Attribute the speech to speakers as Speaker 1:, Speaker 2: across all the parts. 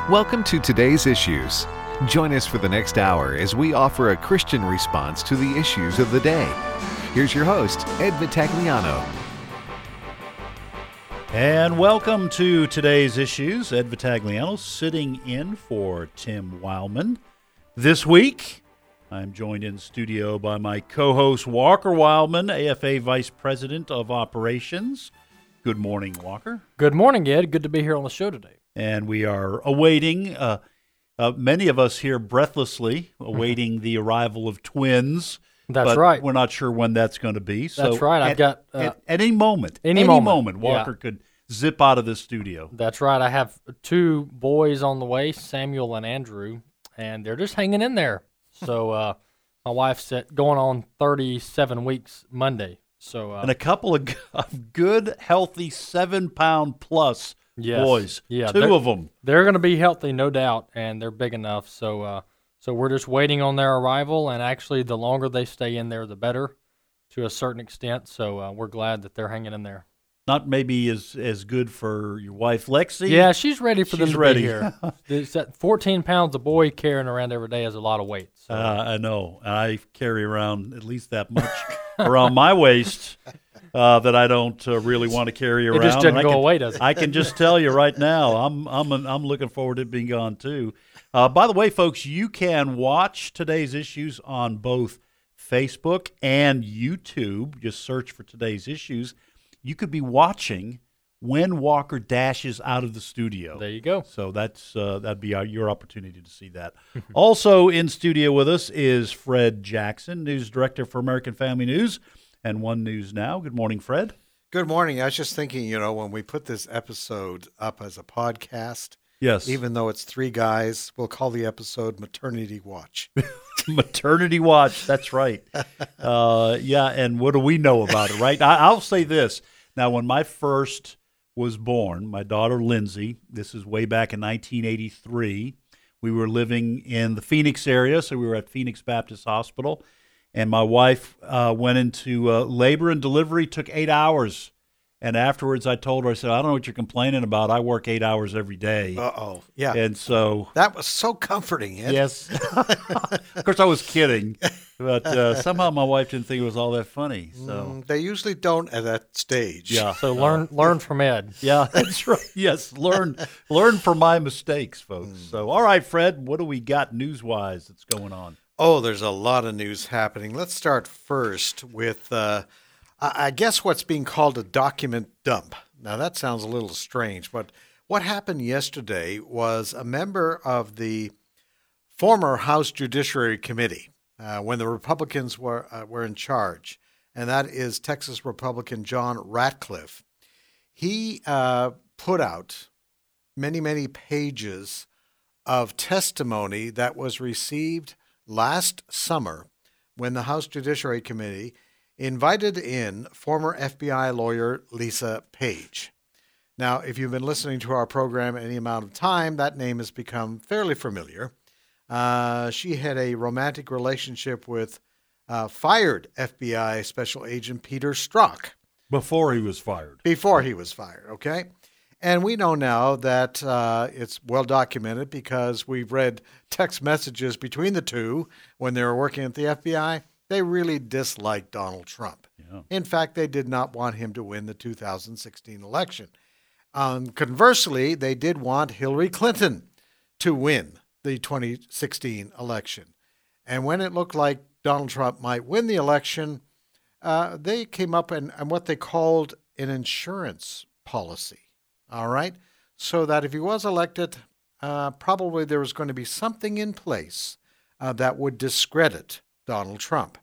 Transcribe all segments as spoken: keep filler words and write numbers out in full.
Speaker 1: Welcome to Today's Issues. Join us for the next hour as we offer a Christian response to the issues of the day. Here's your host, Ed Vitagliano.
Speaker 2: And welcome to Today's Issues. Ed Vitagliano sitting in for Tim Wildman. This week, I'm joined in studio by my co-host Walker Wildman, A F A Vice President of Operations. Good morning, Walker.
Speaker 3: Good morning, Ed. Good to be here on the show today.
Speaker 2: And we are awaiting, uh, uh, many of us here breathlessly, awaiting the arrival of twins.
Speaker 3: That's
Speaker 2: but
Speaker 3: right.
Speaker 2: We're not sure when that's going to be. So
Speaker 3: That's right. I've
Speaker 2: at,
Speaker 3: got uh,
Speaker 2: at, at any moment,
Speaker 3: any,
Speaker 2: any
Speaker 3: moment,
Speaker 2: moment, Walker
Speaker 3: yeah.
Speaker 2: could zip out of the studio.
Speaker 3: That's right. I have two boys on the way, Samuel and Andrew, and they're just hanging in there. So uh, my wife's set going on thirty-seven weeks Monday. So uh,
Speaker 2: and a couple of, g- of good, healthy seven-pound plus
Speaker 3: yes,
Speaker 2: boys.
Speaker 3: yeah,
Speaker 2: Two
Speaker 3: they're-
Speaker 2: of them.
Speaker 3: they're going to be healthy, no doubt, and they're big enough. So uh, so we're just waiting on their arrival, and actually the longer they stay in there, the better to a certain extent. So uh, we're glad that they're hanging in there.
Speaker 2: Not maybe as, as good for your wife, Lexi.
Speaker 3: Yeah, she's ready for them
Speaker 2: She's
Speaker 3: to
Speaker 2: ready.
Speaker 3: be here. It's that fourteen pounds a boy carrying around every day is a lot of weight. So.
Speaker 2: Uh, I know. I carry around at least that much around my waist uh, that I don't uh, really want to carry around.
Speaker 3: It just doesn't
Speaker 2: And I
Speaker 3: go
Speaker 2: can,
Speaker 3: away, does it?
Speaker 2: I can just tell you right now, I'm I'm I'm looking forward to it being gone too. Uh, by the way, folks, you can watch Today's Issues on both Facebook and YouTube. Just search for Today's Issues. You could be watching when Walker dashes out of the studio.
Speaker 3: There you go.
Speaker 2: So that's uh, that'd be our, your opportunity to see that. Also in studio with us is Fred Jackson, news director for American Family News and One News Now. Good morning, Fred.
Speaker 4: Good morning. I was just thinking, you know, when we put this episode up as a podcast,
Speaker 2: Yes.
Speaker 4: even though it's three guys, we'll call the episode Maternity Watch.
Speaker 2: Maternity watch. That's right. Uh, yeah, and what do we know about it, right? I, I'll say this. Now, when my first was born, my daughter Lindsay, this is way back in nineteen eighty-three, we were living in the Phoenix area, so we were at Phoenix Baptist Hospital, and my wife uh, went into uh, labor and delivery, took eight hours. And afterwards, I told her, I said, I don't know what you're complaining about. I work eight hours every day.
Speaker 4: Uh-oh. Yeah.
Speaker 2: And so...
Speaker 4: That was so comforting, Ed.
Speaker 2: Yes. Of course, I was kidding. But uh, somehow my wife didn't think it was all that funny. So,
Speaker 4: Mm, they usually don't at that stage.
Speaker 2: yeah.
Speaker 3: So learn learn from Ed.
Speaker 2: Yeah, that's right. Yes, learn learn from my mistakes, folks. So, all right, Fred, what do we got news-wise that's going on?
Speaker 4: Oh, there's a lot of news happening. Let's start first with, uh, I I guess, what's being called a document dump. Now, that sounds a little strange, but what happened yesterday was a member of the former House Judiciary Committee, uh, when the Republicans were uh, were in charge, and that is Texas Republican John Ratcliffe. He uh, put out many, many pages of testimony that was received last summer when the House Judiciary Committee invited in former F B I lawyer Lisa Page. Now, if you've been listening to our program any amount of time, that name has become fairly familiar. Uh, she had a romantic relationship with uh, fired F B I Special Agent Peter Strzok
Speaker 2: Before he was fired.
Speaker 4: before he was fired, okay? And we know now that uh, it's well documented because we've read text messages between the two when they were working at the F B I. They really disliked Donald Trump.
Speaker 2: Yeah.
Speaker 4: In fact, they did not want him to win the two thousand sixteen election. Um, conversely, they did want Hillary Clinton to win the twenty sixteen election. And when it looked like Donald Trump might win the election, uh, they came up and, and what they called an insurance policy. All right? So that if he was elected, uh, probably there was going to be something in place uh, that would discredit Donald Trump.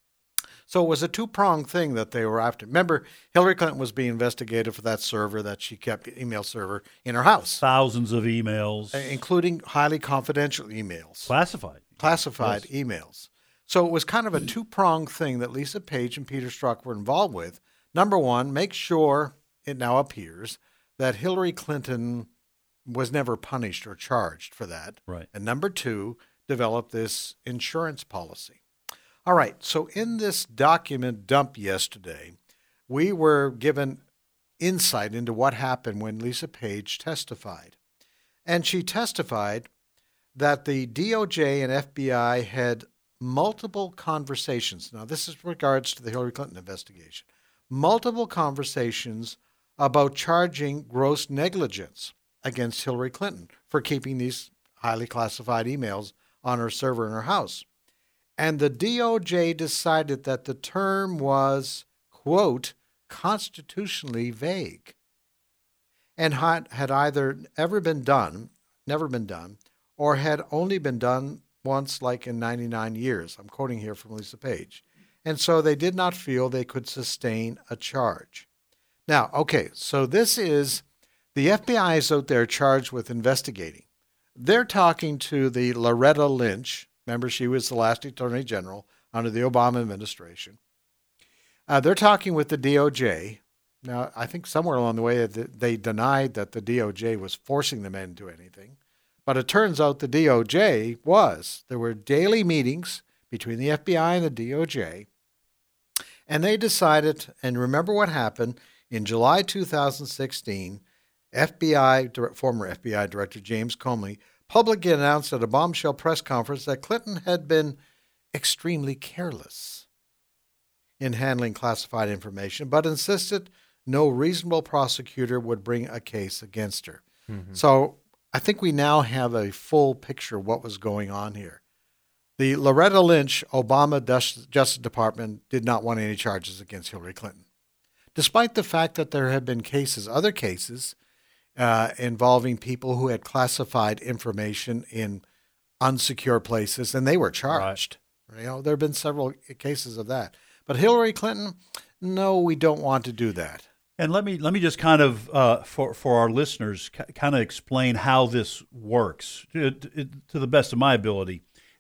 Speaker 4: So it was a two-pronged thing that they were after. Remember, Hillary Clinton was being investigated for that server that she kept, email server, in her house,
Speaker 2: Thousands of emails.
Speaker 4: including highly confidential emails,
Speaker 2: Classified.
Speaker 4: classified
Speaker 2: Yes.
Speaker 4: emails. So it was kind of a two-pronged thing that Lisa Page and Peter Strzok were involved with. Number one, make sure, it now appears, that Hillary Clinton was never punished or charged for that.
Speaker 2: Right.
Speaker 4: And number two, develop this insurance policy. All right, so in this document dump yesterday, we were given insight into what happened when Lisa Page testified. And she testified that the D O J and F B I had multiple conversations. Now, this is regards to the Hillary Clinton investigation. Multiple conversations about charging gross negligence against Hillary Clinton for keeping these highly classified emails on her server in her house. And the D O J decided that the term was, quote, constitutionally vague, and had, had either ever been done, never been done, or had only been done once, like in ninety-nine years. I'm quoting here from Lisa Page. And so they did not feel they could sustain a charge. Now, okay, so this is, the F B I is out there charged with investigating. They're talking to the Loretta Lynch. Remember, she was the last Attorney General under the Obama administration. Uh, they're talking with the D O J. Now, I think somewhere along the way they denied that the D O J was forcing them into anything. But it turns out the D O J was. There were daily meetings between the F B I and the D O J. And they decided, and remember what happened, in July two thousand sixteen, F B I, former F B I Director James Comey publicly announced at a bombshell press conference that Clinton had been extremely careless in handling classified information, but insisted no reasonable prosecutor would bring a case against her. Mm-hmm. So I think we now have a full picture of what was going on here. The Loretta Lynch Obama Justice Department did not want any charges against Hillary Clinton, despite the fact that there had been cases, other cases, uh, involving people who had classified information in unsecure places, and they were charged. Right. You know, there have been several cases of that. But Hillary Clinton, no, we don't want to do that.
Speaker 2: And let me let me just kind of, uh, for for our listeners, c- kind of explain how this works to, to, to the best of my ability.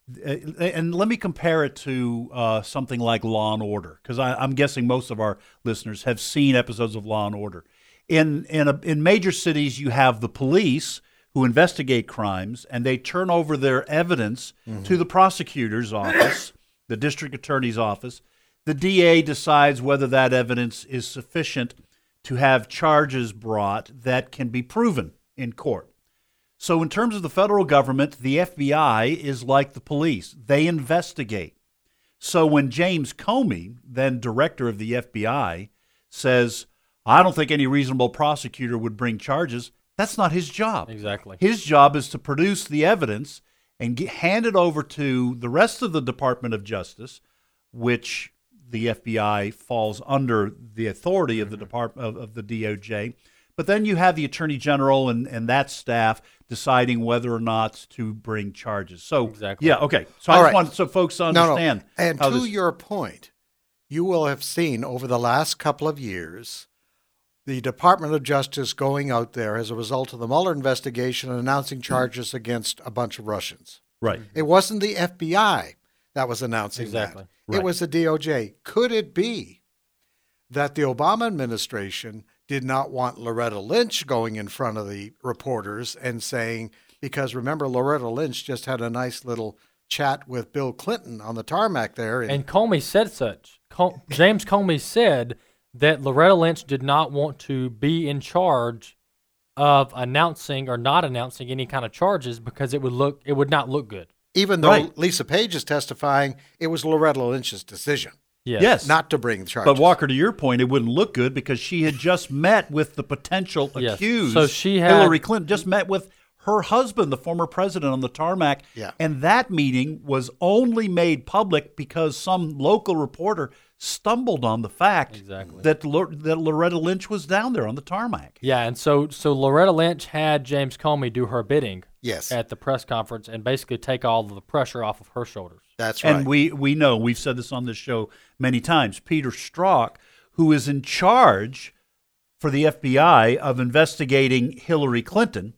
Speaker 2: And let me compare it to uh, something like Law and Order, because I'm guessing most of our listeners have seen episodes of Law and Order. In in a, in major cities, you have the police who investigate crimes, and they turn over their evidence mm-hmm. to the prosecutor's office, the district attorney's office. The D A decides whether that evidence is sufficient to have charges brought that can be proven in court. So in terms of the federal government, the F B I is like the police. They investigate. So when James Comey, then director of the F B I, says, I don't think any reasonable prosecutor would bring charges, that's not his job.
Speaker 3: Exactly.
Speaker 2: His job is to produce the evidence and get, hand it over to the rest of the Department of Justice, which the F B I falls under the authority of the Department of, of the D O J. But then you have the Attorney General and, and that staff deciding whether or not to bring charges. So,
Speaker 3: exactly.
Speaker 2: yeah, okay. So
Speaker 4: All
Speaker 2: I just
Speaker 4: right.
Speaker 2: want so folks to understand.
Speaker 4: No, no. And
Speaker 2: how
Speaker 4: to
Speaker 2: this,
Speaker 4: your point, you will have seen over the last couple of years the Department of Justice going out there as a result of the Mueller investigation and announcing charges against a bunch of Russians.
Speaker 2: Right.
Speaker 4: It wasn't the F B I that was announcing
Speaker 3: exactly.
Speaker 4: that.
Speaker 2: Right.
Speaker 4: It was the D O J. Could it be that the Obama administration did not want Loretta Lynch going in front of the reporters and saying, because remember, Loretta Lynch just had a nice little chat with Bill Clinton on the tarmac there.
Speaker 3: And, and Comey said such. Com- James Comey said that Loretta Lynch did not want to be in charge of announcing or not announcing any kind of charges because it would look it would not look good.
Speaker 4: Even though
Speaker 2: right.
Speaker 4: Lisa Page is testifying, it was Loretta Lynch's decision.
Speaker 3: Yes.
Speaker 2: yes.
Speaker 4: Not to bring charges.
Speaker 2: But Walker, to your point, it wouldn't look good because she had just met with the potential
Speaker 3: yes.
Speaker 2: accused.
Speaker 3: So she had,
Speaker 2: Hillary Clinton just met with her husband, the former president, on the tarmac.
Speaker 4: Yeah.
Speaker 2: And that meeting was only made public because some local reporter stumbled on the fact
Speaker 3: exactly.
Speaker 2: that Lor- that Loretta Lynch was down there on the tarmac.
Speaker 3: Yeah, and so so Loretta Lynch had James Comey do her bidding
Speaker 4: yes.
Speaker 3: at the press conference and basically take all of the pressure off of her shoulders.
Speaker 4: That's right.
Speaker 2: And we, we know, we've said this on this show many times, Peter Strzok, who is in charge for the F B I of investigating Hillary Clinton,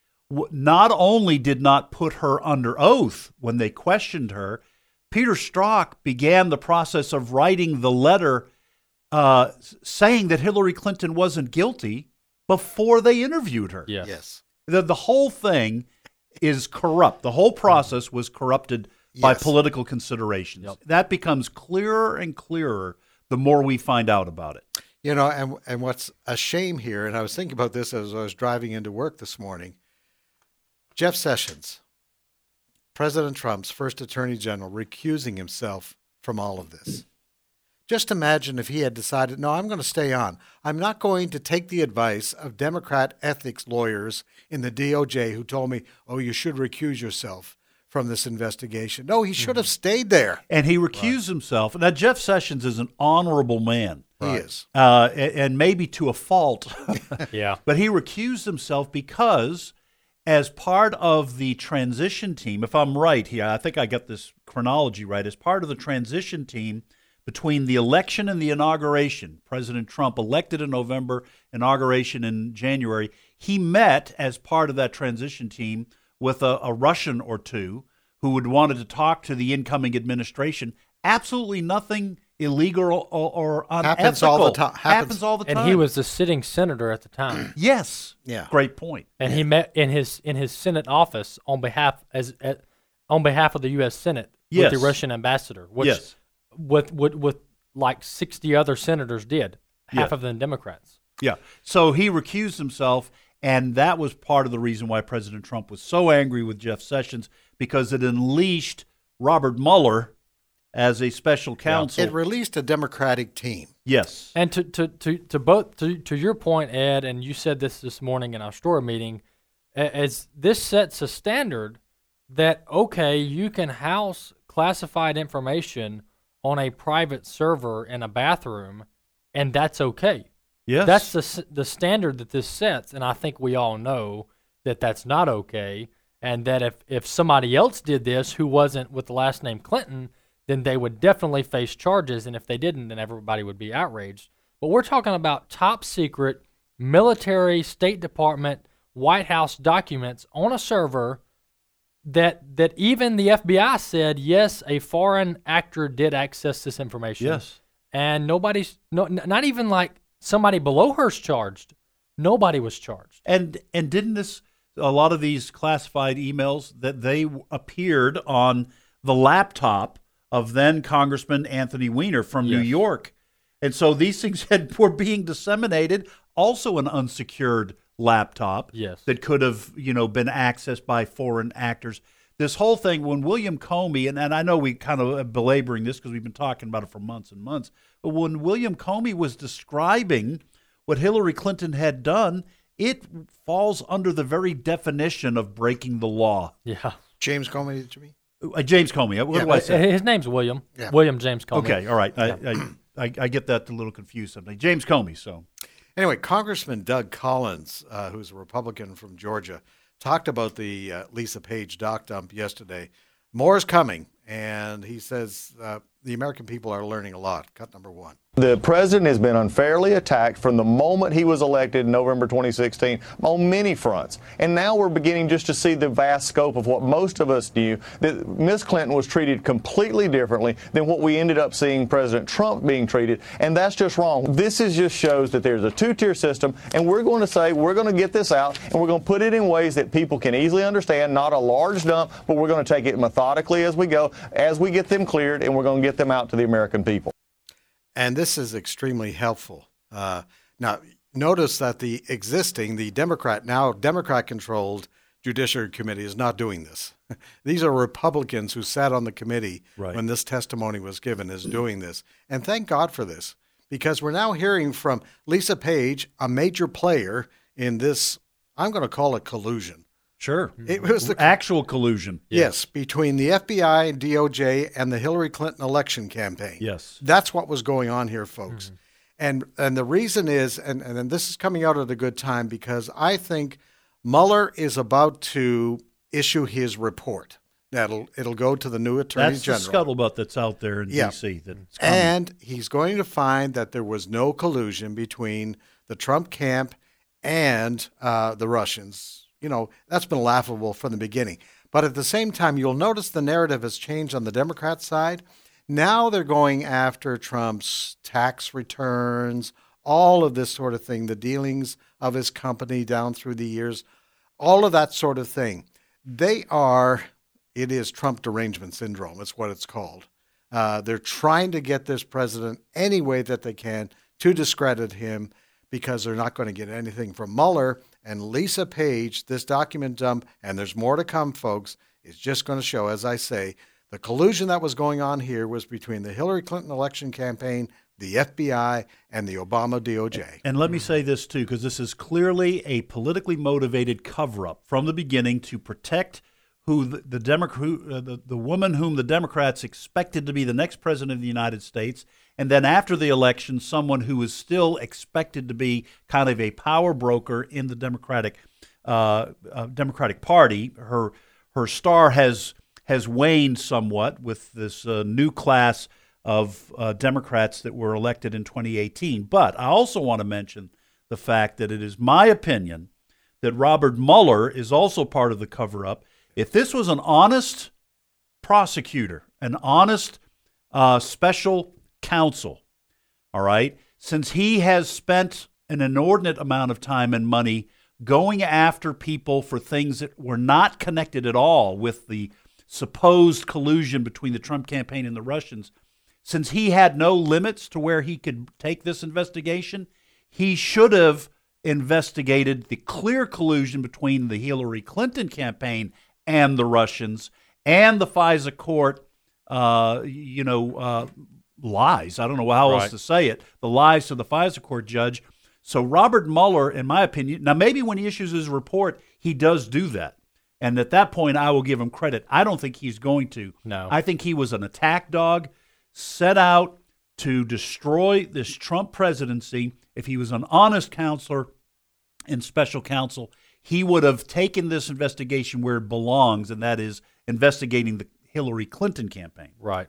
Speaker 2: not only did not put her under oath when they questioned her, Peter Strzok began the process of writing the letter uh, saying that Hillary Clinton wasn't guilty before they interviewed her.
Speaker 3: Yes.
Speaker 4: yes.
Speaker 2: The, the whole thing is corrupt. The whole process was corrupted by
Speaker 4: Yes.
Speaker 2: political considerations.
Speaker 3: Yep.
Speaker 2: That becomes clearer and clearer the more we find out about it.
Speaker 4: You know, and and what's a shame here, and I was thinking about this as I was driving into work this morning, Jeff Sessions, President Trump's first Attorney General, recusing himself from all of this. Just imagine if he had decided, no, I'm going to stay on. I'm not going to take the advice of Democrat ethics lawyers in the D O J who told me, oh, you should recuse yourself from this investigation. No, he should have stayed there.
Speaker 2: And he recused himself. Now, Jeff Sessions is an honorable man.
Speaker 4: He is.
Speaker 2: Uh, and, and maybe to a fault.
Speaker 3: Yeah.
Speaker 2: But he recused himself because as part of the transition team, if I'm right here, I think I got this chronology right, as part of the transition team between the election and the inauguration, President Trump elected in November, inauguration in January, he met as part of that transition team with a, a Russian or two who would wanted to talk to the incoming administration. Absolutely nothing illegal or, or unethical.
Speaker 4: Happens all the time.
Speaker 2: Happens,
Speaker 4: Happens
Speaker 2: all the time.
Speaker 3: And he was the sitting senator at the time.
Speaker 2: Yes.
Speaker 4: Yeah.
Speaker 2: Great point.
Speaker 3: And he met in his in his Senate office on behalf as uh, on behalf of the U S Senate
Speaker 2: Yes.
Speaker 3: with the Russian ambassador, which
Speaker 2: Yes.
Speaker 3: with, with with like sixty other senators did, half
Speaker 2: Yeah.
Speaker 3: of them Democrats.
Speaker 2: Yeah. So he recused himself, and that was part of the reason why President Trump was so angry with Jeff Sessions, because it unleashed Robert Mueller as a special counsel.
Speaker 4: It released a Democratic team.
Speaker 2: Yes.
Speaker 3: And to to to, to both to, to your point, Ed, and you said this this morning in our store meeting, a- as this sets a standard that okay, you can house classified information on a private server in a bathroom, and that's okay.
Speaker 2: Yes.
Speaker 3: That's the s- the standard that this sets, and I think we all know that that's not okay, and that if, if somebody else did this who wasn't with the last name Clinton, then they would definitely face charges, and if they didn't, then everybody would be outraged. But we're talking about top secret military, State Department, White House documents on a server that that even the F B I said, yes, a foreign actor did access this information.
Speaker 2: Yes.
Speaker 3: And nobody's, no, n- not even like somebody below her's charged. Nobody was charged.
Speaker 2: And and didn't this a lot of these classified emails that they appeared on the laptop of then Congressman Anthony Weiner from New
Speaker 3: Yes.
Speaker 2: York, and so these things had were being disseminated, also an unsecured laptop
Speaker 3: Yes.
Speaker 2: that could have you know been accessed by foreign actors. This whole thing, when William Comey, and, and I know we kind of are belaboring this because we've been talking about it for months and months, but when William Comey was describing what Hillary Clinton had done, it falls under the very definition of breaking the law.
Speaker 3: Yeah.
Speaker 4: James Comey, did you mean?
Speaker 2: Uh, James Comey, what
Speaker 4: Yeah.
Speaker 2: do I say?
Speaker 3: His name's William.
Speaker 4: Yeah.
Speaker 3: William James Comey.
Speaker 2: Okay, all right. I, I, I, I get that a little confused sometimes. James Comey, so.
Speaker 4: Anyway, Congressman Doug Collins, uh, who's a Republican from Georgia, talked about the uh, Lisa Page doc dump yesterday. More is coming, and he says uh, the American people are learning a lot. Cut number one.
Speaker 5: The president has been unfairly attacked from the moment he was elected in November twenty sixteen on many fronts. And now we're beginning just to see the vast scope of what most of us knew, that Miz Clinton was treated completely differently than what we ended up seeing President Trump being treated. And that's just wrong. This is just shows that there's a two-tier system, and we're going to say we're going to get this out, and we're going to put it in ways that people can easily understand, not a large dump, but we're going to take it methodically as we go, as we get them cleared, and we're going to get them out to the American people.
Speaker 4: And this is extremely helpful. Uh, now, notice that the existing, the Democrat, now Democrat-controlled Judiciary Committee is not doing this. These are Republicans who sat on the committee
Speaker 2: Right.
Speaker 4: when this testimony was given is doing this. And thank God for this, because we're now hearing from Lisa Page, a major player in this, I'm going to call it collusion.
Speaker 2: Sure.
Speaker 4: It was the
Speaker 2: Actual collusion.
Speaker 4: Yes, between the F B I and D O J and the Hillary Clinton election campaign.
Speaker 2: Yes.
Speaker 4: That's what was going on here, folks.
Speaker 2: Mm-hmm.
Speaker 4: And and the reason is, and, and this is coming out at a good time, because I think Mueller is about to issue his report. That'll it'll go to the new Attorney
Speaker 2: That's
Speaker 4: General.
Speaker 2: the scuttlebutt that's out there in
Speaker 4: Yeah.
Speaker 2: D C That's coming.
Speaker 4: And he's going to find that there was no collusion between the Trump camp and uh, the Russians. You know, that's been laughable from the beginning. But at the same time, you'll notice the narrative has changed on the Democrat side. Now they're going after Trump's tax returns, all of this sort of thing, the dealings of his company down through the years, all of that sort of thing. They are, it is Trump derangement syndrome. It's what it's called. Uh, they're trying to get this president any way that they can to discredit him, because they're not going to get anything from Mueller. And Lisa Page, this document dump, and there's more to come, folks, is just going to show, as I say, the collusion that was going on here was between the Hillary Clinton election campaign, the F B I, and the Obama D O J.
Speaker 2: And let me say this, too, because this is clearly a politically motivated cover-up from the beginning to protect who the the, Demo- who, uh, the the woman whom the Democrats expected to be the next president of the United States, and then after the election, someone who is still expected to be kind of a power broker in the Democratic uh, uh, Democratic Party. Her her star has has waned somewhat with this uh, new class of uh, Democrats that were elected in twenty eighteen. But I also want to mention the fact that it is my opinion that Robert Mueller is also part of the cover-up. If this was an honest prosecutor, an honest uh, special counsel, all right, since he has spent an inordinate amount of time and money going after people for things that were not connected at all with the supposed collusion between the Trump campaign and the Russians, since he had no limits to where he could take this investigation, he should have investigated the clear collusion between the Hillary Clinton campaign and the Russians and the FISA court, uh, you know, uh, lies. I don't know how else
Speaker 3: Right.
Speaker 2: to say it. The lies to the FISA court judge. So Robert Mueller, in my opinion, now maybe when he issues his report, he does do that. And at that point, I will give him credit. I don't think he's going to.
Speaker 3: No.
Speaker 2: I think he was an attack dog set out to destroy this Trump presidency. If he was an honest counselor and special counsel, he would have taken this investigation where it belongs, and that is investigating the Hillary Clinton campaign.
Speaker 3: Right.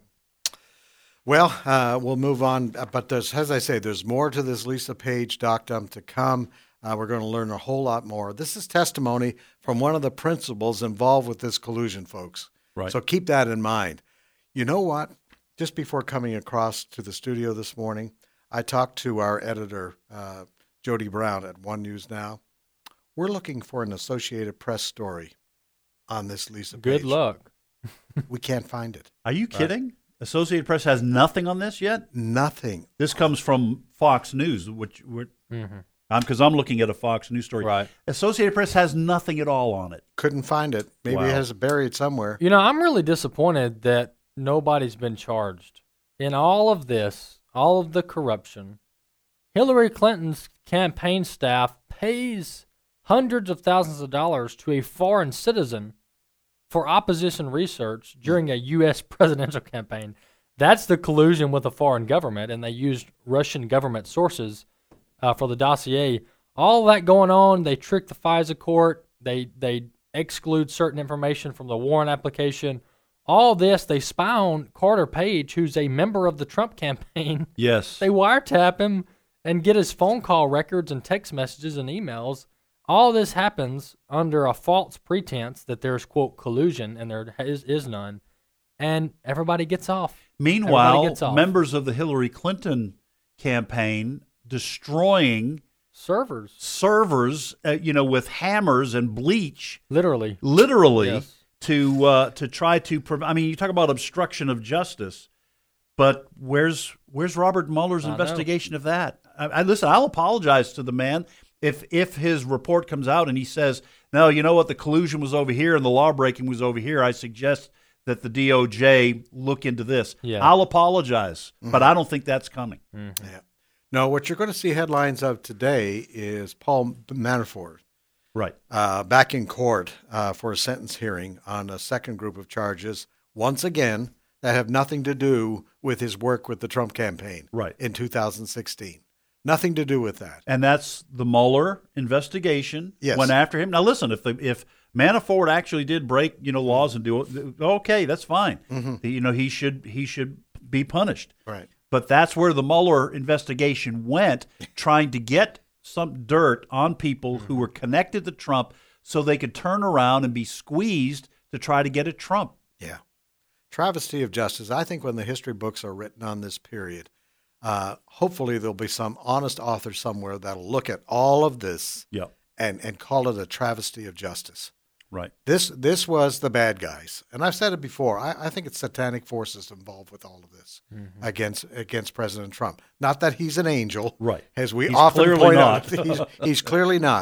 Speaker 4: Well, uh, we'll move on. uh, But there's, as I say, there's more to this Lisa Page doc dump to come. Uh, we're going to learn a whole lot more. This is testimony from one of the principals involved with this collusion, folks.
Speaker 2: Right.
Speaker 4: So keep that in mind. You know what? Just before coming across to the studio this morning, I talked to our editor, uh, Jody Brown at One News Now. We're looking for an Associated Press story on this Lisa Page.
Speaker 3: Good luck.
Speaker 4: We can't find it.
Speaker 2: Are you kidding? Associated Press has nothing on this yet?
Speaker 4: Nothing.
Speaker 2: This comes from Fox News, which we're,
Speaker 3: Mm-hmm.
Speaker 2: because I'm looking at a Fox News story.
Speaker 3: Right.
Speaker 2: Associated Press has nothing at all on it.
Speaker 4: Couldn't find it. Maybe
Speaker 2: Wow.
Speaker 4: it has it buried somewhere.
Speaker 3: You know, I'm really disappointed that nobody's been charged. In all of this, all of the corruption, Hillary Clinton's campaign staff pays hundreds of thousands of dollars to a foreign citizen for opposition research during a U S presidential campaign. That's the collusion with a foreign government, and they used Russian government sources uh, for the dossier. All that going on, they trick the FISA court. They they exclude certain information from the warrant application. All this, they spy on Carter Page, who's a member of the Trump campaign.
Speaker 2: Yes.
Speaker 3: They wiretap him and get his phone call records and text messages and emails. All this happens under a false pretense that there's, quote, collusion, and there is, is none. And everybody gets off.
Speaker 2: Meanwhile,
Speaker 3: Everybody gets off.
Speaker 2: members of the Hillary Clinton campaign destroying
Speaker 3: Servers,
Speaker 2: servers, uh, you know, with hammers and bleach,
Speaker 3: literally.
Speaker 2: literally,
Speaker 3: Yes.
Speaker 2: to uh, to try to. Prov- I mean, you talk about obstruction of justice, but where's where's Robert Mueller's
Speaker 3: I know.
Speaker 2: investigation of that? I, I listen. I'll apologize to the man if if his report comes out and he says, no, you know what, the collusion was over here and the law breaking was over here. I suggest that the D O J look into this.
Speaker 3: Yeah.
Speaker 2: I'll apologize,
Speaker 4: Mm-hmm.
Speaker 2: but I don't think that's coming.
Speaker 4: Yeah. No, what you're going to see headlines of today is Paul Manafort
Speaker 2: Right.
Speaker 4: uh, back in court uh, for a sentence hearing on a second group of charges, once again, that have nothing to do with his work with the Trump campaign
Speaker 2: Right.
Speaker 4: in two thousand sixteen. Nothing to do with that.
Speaker 2: And that's the Mueller investigation.
Speaker 4: Yes.
Speaker 2: Went after him. Now, listen, if the, if Manafort actually did break, you know, laws and do it, okay, that's fine.
Speaker 4: Mm-hmm.
Speaker 2: You know, he should he should be punished.
Speaker 4: Right.
Speaker 2: But that's where the Mueller investigation went, trying to get some dirt on people who were connected to Trump so they could turn around and be squeezed to try to get at Trump.
Speaker 4: Yeah. Travesty of justice. I think when the history books are written on this period, uh, hopefully there'll be some honest author somewhere that'll look at all of this
Speaker 2: Yeah.
Speaker 4: and, and call it a travesty of justice.
Speaker 2: Right.
Speaker 4: This this was the bad guys, and I've said it before. I, I think it's satanic forces involved with all of this against against President Trump. Not that he's an angel,
Speaker 2: Right.
Speaker 4: As we
Speaker 2: He's
Speaker 4: often
Speaker 2: clearly
Speaker 4: point
Speaker 2: not.
Speaker 4: out, he's, he's clearly not.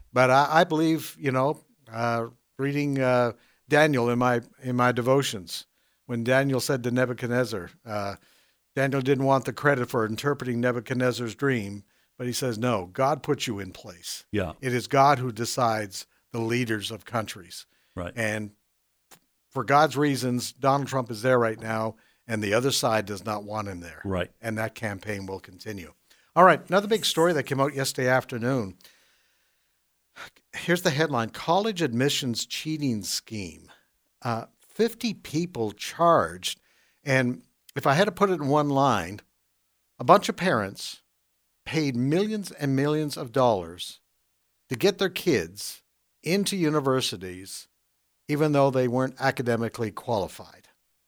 Speaker 4: But I, I believe, you know, uh, reading uh, Daniel in my in my devotions, when Daniel said to Nebuchadnezzar, uh, Daniel didn't want the credit for interpreting Nebuchadnezzar's dream, but he says, no, God put you in place.
Speaker 2: Yeah.
Speaker 4: It is God who decides the leaders of countries.
Speaker 2: Right.
Speaker 4: And for God's reasons, Donald Trump is there right now, and the other side does not want him there.
Speaker 2: Right.
Speaker 4: And that campaign will continue. All right, another big story that came out yesterday afternoon. Here's the headline: College admissions cheating scheme. Uh, fifty people charged. And if I had to put it in one line, a bunch of parents paid millions and millions of dollars to get their kids into universities, even though they weren't academically qualified.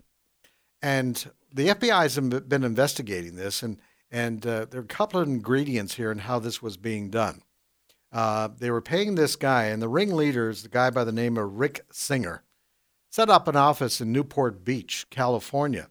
Speaker 4: And the F B I has been investigating this, and, and uh, there are a couple of ingredients here in how this was being done. Uh, they were paying this guy, and the ringleader is the guy by the name of Rick Singer, set up an office in Newport Beach, California.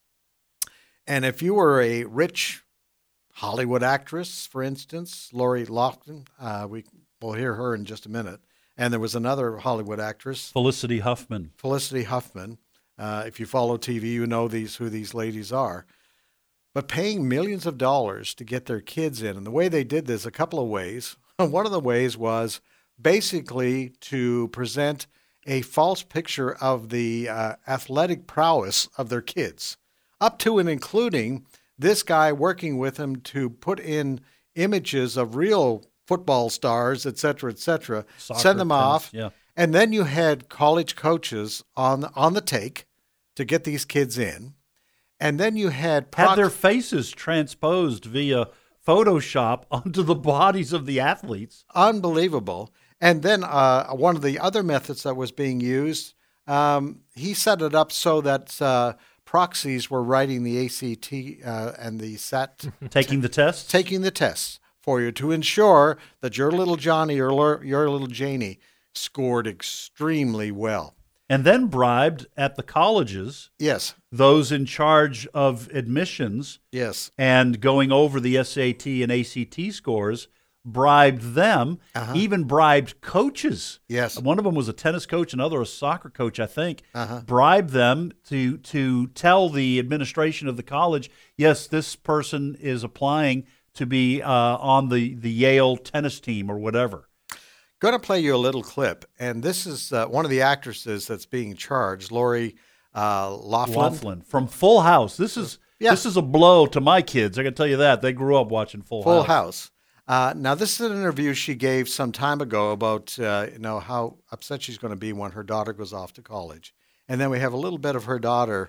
Speaker 4: And if you were a rich Hollywood actress, for instance, Lori Loughlin, uh, we will hear her in just a minute, and there was another Hollywood actress,
Speaker 2: Felicity Huffman.
Speaker 4: Felicity Huffman. Uh, if you follow T V, you know these who these ladies are. But paying millions of dollars to get their kids in, and the way they did this, a couple of ways. One of the ways was basically to present a false picture of the uh, athletic prowess of their kids, up to and including this guy working with them to put in images of real football stars, et cetera, et cetera,
Speaker 2: Soccer,
Speaker 4: send them
Speaker 2: tennis,
Speaker 4: off.
Speaker 2: yeah.
Speaker 4: And then you had college coaches on, on the take to get these kids in. And then you had... Prox-
Speaker 2: Had their faces transposed via Photoshop onto the bodies of the athletes.
Speaker 4: Unbelievable. And then uh, one of the other methods that was being used, um, he set it up so that uh, proxies were writing the A C T uh, and the S A T.
Speaker 2: Taking the test?
Speaker 4: Taking the tests for you to ensure that your little Johnny or your little Janie scored extremely well.
Speaker 2: And then bribed at the colleges.
Speaker 4: Yes.
Speaker 2: Those in charge of admissions.
Speaker 4: Yes.
Speaker 2: And going over the S A T and A C T scores, bribed them,
Speaker 4: uh-huh.
Speaker 2: even bribed coaches.
Speaker 4: Yes.
Speaker 2: One of them was a tennis coach, another a soccer coach, I think.
Speaker 4: Uh-huh.
Speaker 2: Bribed them to to tell the administration of the college, yes, this person is applying to be uh, on the, the Yale tennis team or whatever.
Speaker 4: Going to play you a little clip, and this is uh, one of the actresses that's being charged, Lori uh, Loughlin.
Speaker 2: Loughlin from Full House. This is
Speaker 4: yeah.
Speaker 2: this is a blow to my kids. I can tell you that. They grew up watching Full,
Speaker 4: Full
Speaker 2: House.
Speaker 4: House. Uh, now, this is an interview she gave some time ago about uh, you know how upset she's going to be when her daughter goes off to college. And then we have a little bit of her daughter.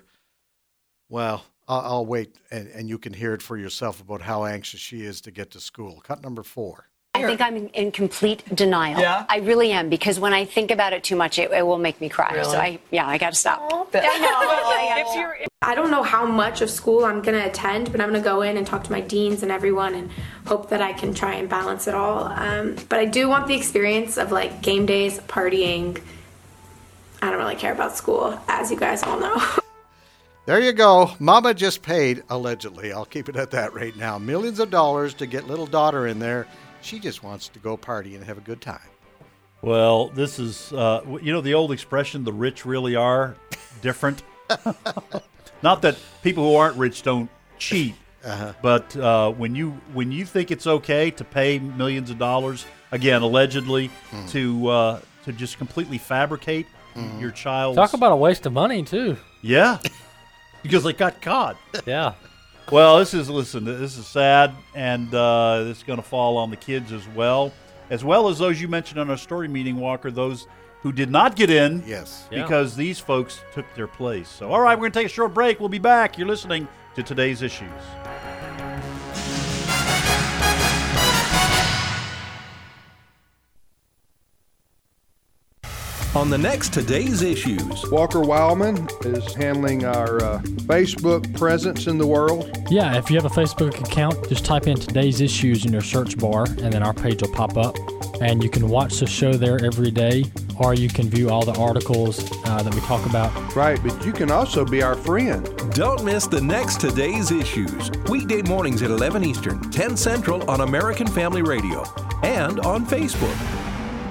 Speaker 4: Well, I'll, I'll wait, and, and you can hear it for yourself about how anxious she is to get to school. Cut number four.
Speaker 6: I think I'm in, in complete denial.
Speaker 7: Yeah?
Speaker 6: I really am, because when I think about it too much, it, it will make me cry.
Speaker 7: Really?
Speaker 6: So I, yeah, I got to stop.
Speaker 7: If you're,
Speaker 8: I don't know how much of school I'm going to attend, but I'm going to go in and talk to my deans and everyone and hope that I can try and balance it all. Um, but I do want the experience of like game days, partying. I don't really care about school, as you guys all know.
Speaker 4: There you go. Mama just paid, allegedly, I'll keep it at that right now, millions of dollars to get little daughter in there. She just wants to go party and have a good time.
Speaker 2: Well, this is, uh, you know, the old expression, the rich really are different. Not that people who aren't rich don't cheat, uh-huh. but uh, when you when you think it's okay to pay millions of dollars, again, allegedly, mm. to uh, to just completely fabricate mm. your child's...
Speaker 3: Talk about a waste of money, too.
Speaker 2: Yeah, because they got caught.
Speaker 3: Yeah.
Speaker 2: Well, this is, listen, this is sad, and uh, this is going to fall on the kids as well, as well as those you mentioned on our story meeting, Walker, those who did not get in
Speaker 4: yes,
Speaker 2: because
Speaker 3: yeah.
Speaker 2: these folks took their place. So, all right, we're going to take a short break. We'll be back. You're listening to Today's Issues.
Speaker 9: On the next Today's Issues.
Speaker 10: Walker Wildman is handling our uh, Facebook presence in the world.
Speaker 11: Yeah, if you have a Facebook account, just type in Today's Issues in your search bar, and then our page will pop up. And you can watch the show there every day, or you can view all the articles uh, that we talk about.
Speaker 10: Right, but you can also be our friend.
Speaker 9: Don't miss the next Today's Issues. Weekday mornings at eleven Eastern, ten Central on American Family Radio, and on Facebook.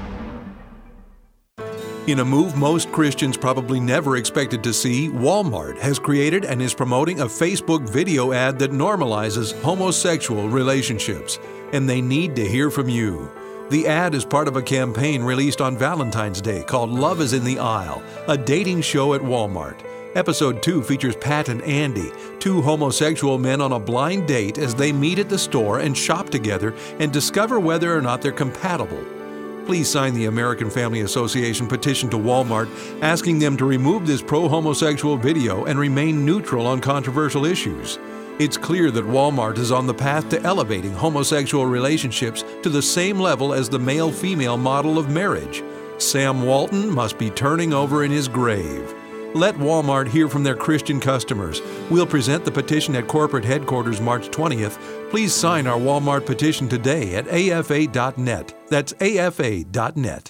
Speaker 9: In a move most Christians probably never expected to see, Walmart has created and is promoting a Facebook video ad that normalizes homosexual relationships, and they need to hear from you. The ad is part of a campaign released on Valentine's Day called Love is in the Aisle, a dating show at Walmart. Episode two features Pat and Andy, two homosexual men on a blind date as they meet at the store and shop together and discover whether or not they're compatible. Please sign the American Family Association petition to Walmart asking them to remove this pro-homosexual video and remain neutral on controversial issues. It's clear that Walmart is on the path to elevating homosexual relationships to the same level as the male-female model of marriage. Sam Walton must be turning over in his grave. Let Walmart hear from their Christian customers. We'll present the petition at corporate headquarters March twentieth. Please sign our Walmart petition today at A F A dot net. That's A F A dot net.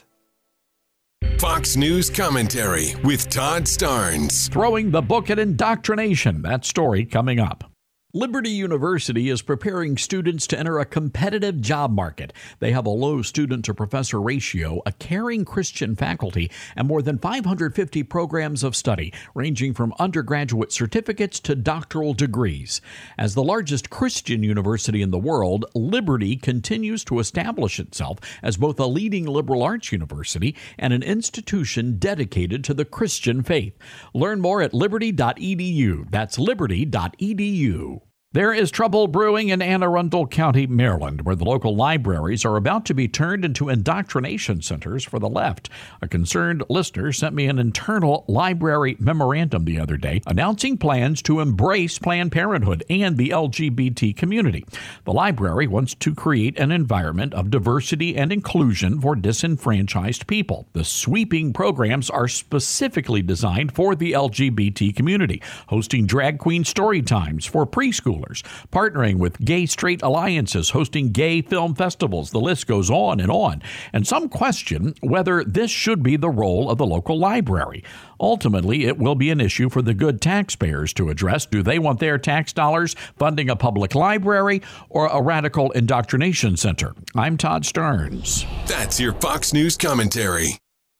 Speaker 12: Fox News Commentary with Todd Starnes.
Speaker 13: Throwing the book at indoctrination. That story coming up. Liberty University is preparing students to enter a competitive job market. They have a low student-to-professor ratio, a caring Christian faculty, and more than five hundred fifty programs of study, ranging from undergraduate certificates to doctoral degrees. As the largest Christian university in the world, Liberty continues to establish itself as both a leading liberal arts university and an institution dedicated to the Christian faith. Learn more at liberty dot e d u. That's liberty dot e d u. There is trouble brewing in Anne Arundel County, Maryland, where the local libraries are about to be turned into indoctrination centers for the left. A concerned listener sent me an internal library memorandum the other day announcing plans to embrace Planned Parenthood and the L G B T community. The library wants to create an environment of diversity and inclusion for disenfranchised people. The sweeping programs are specifically designed for the L G B T community, hosting drag queen story times for preschoolers, partnering with gay straight alliances, hosting gay film festivals. The list goes on and on. And some question whether this should be the role of the local library. Ultimately, it will be an issue for the good taxpayers to address. Do they want their tax dollars funding a public library or a radical indoctrination center? I'm Todd Starnes.
Speaker 12: That's your Fox News Commentary.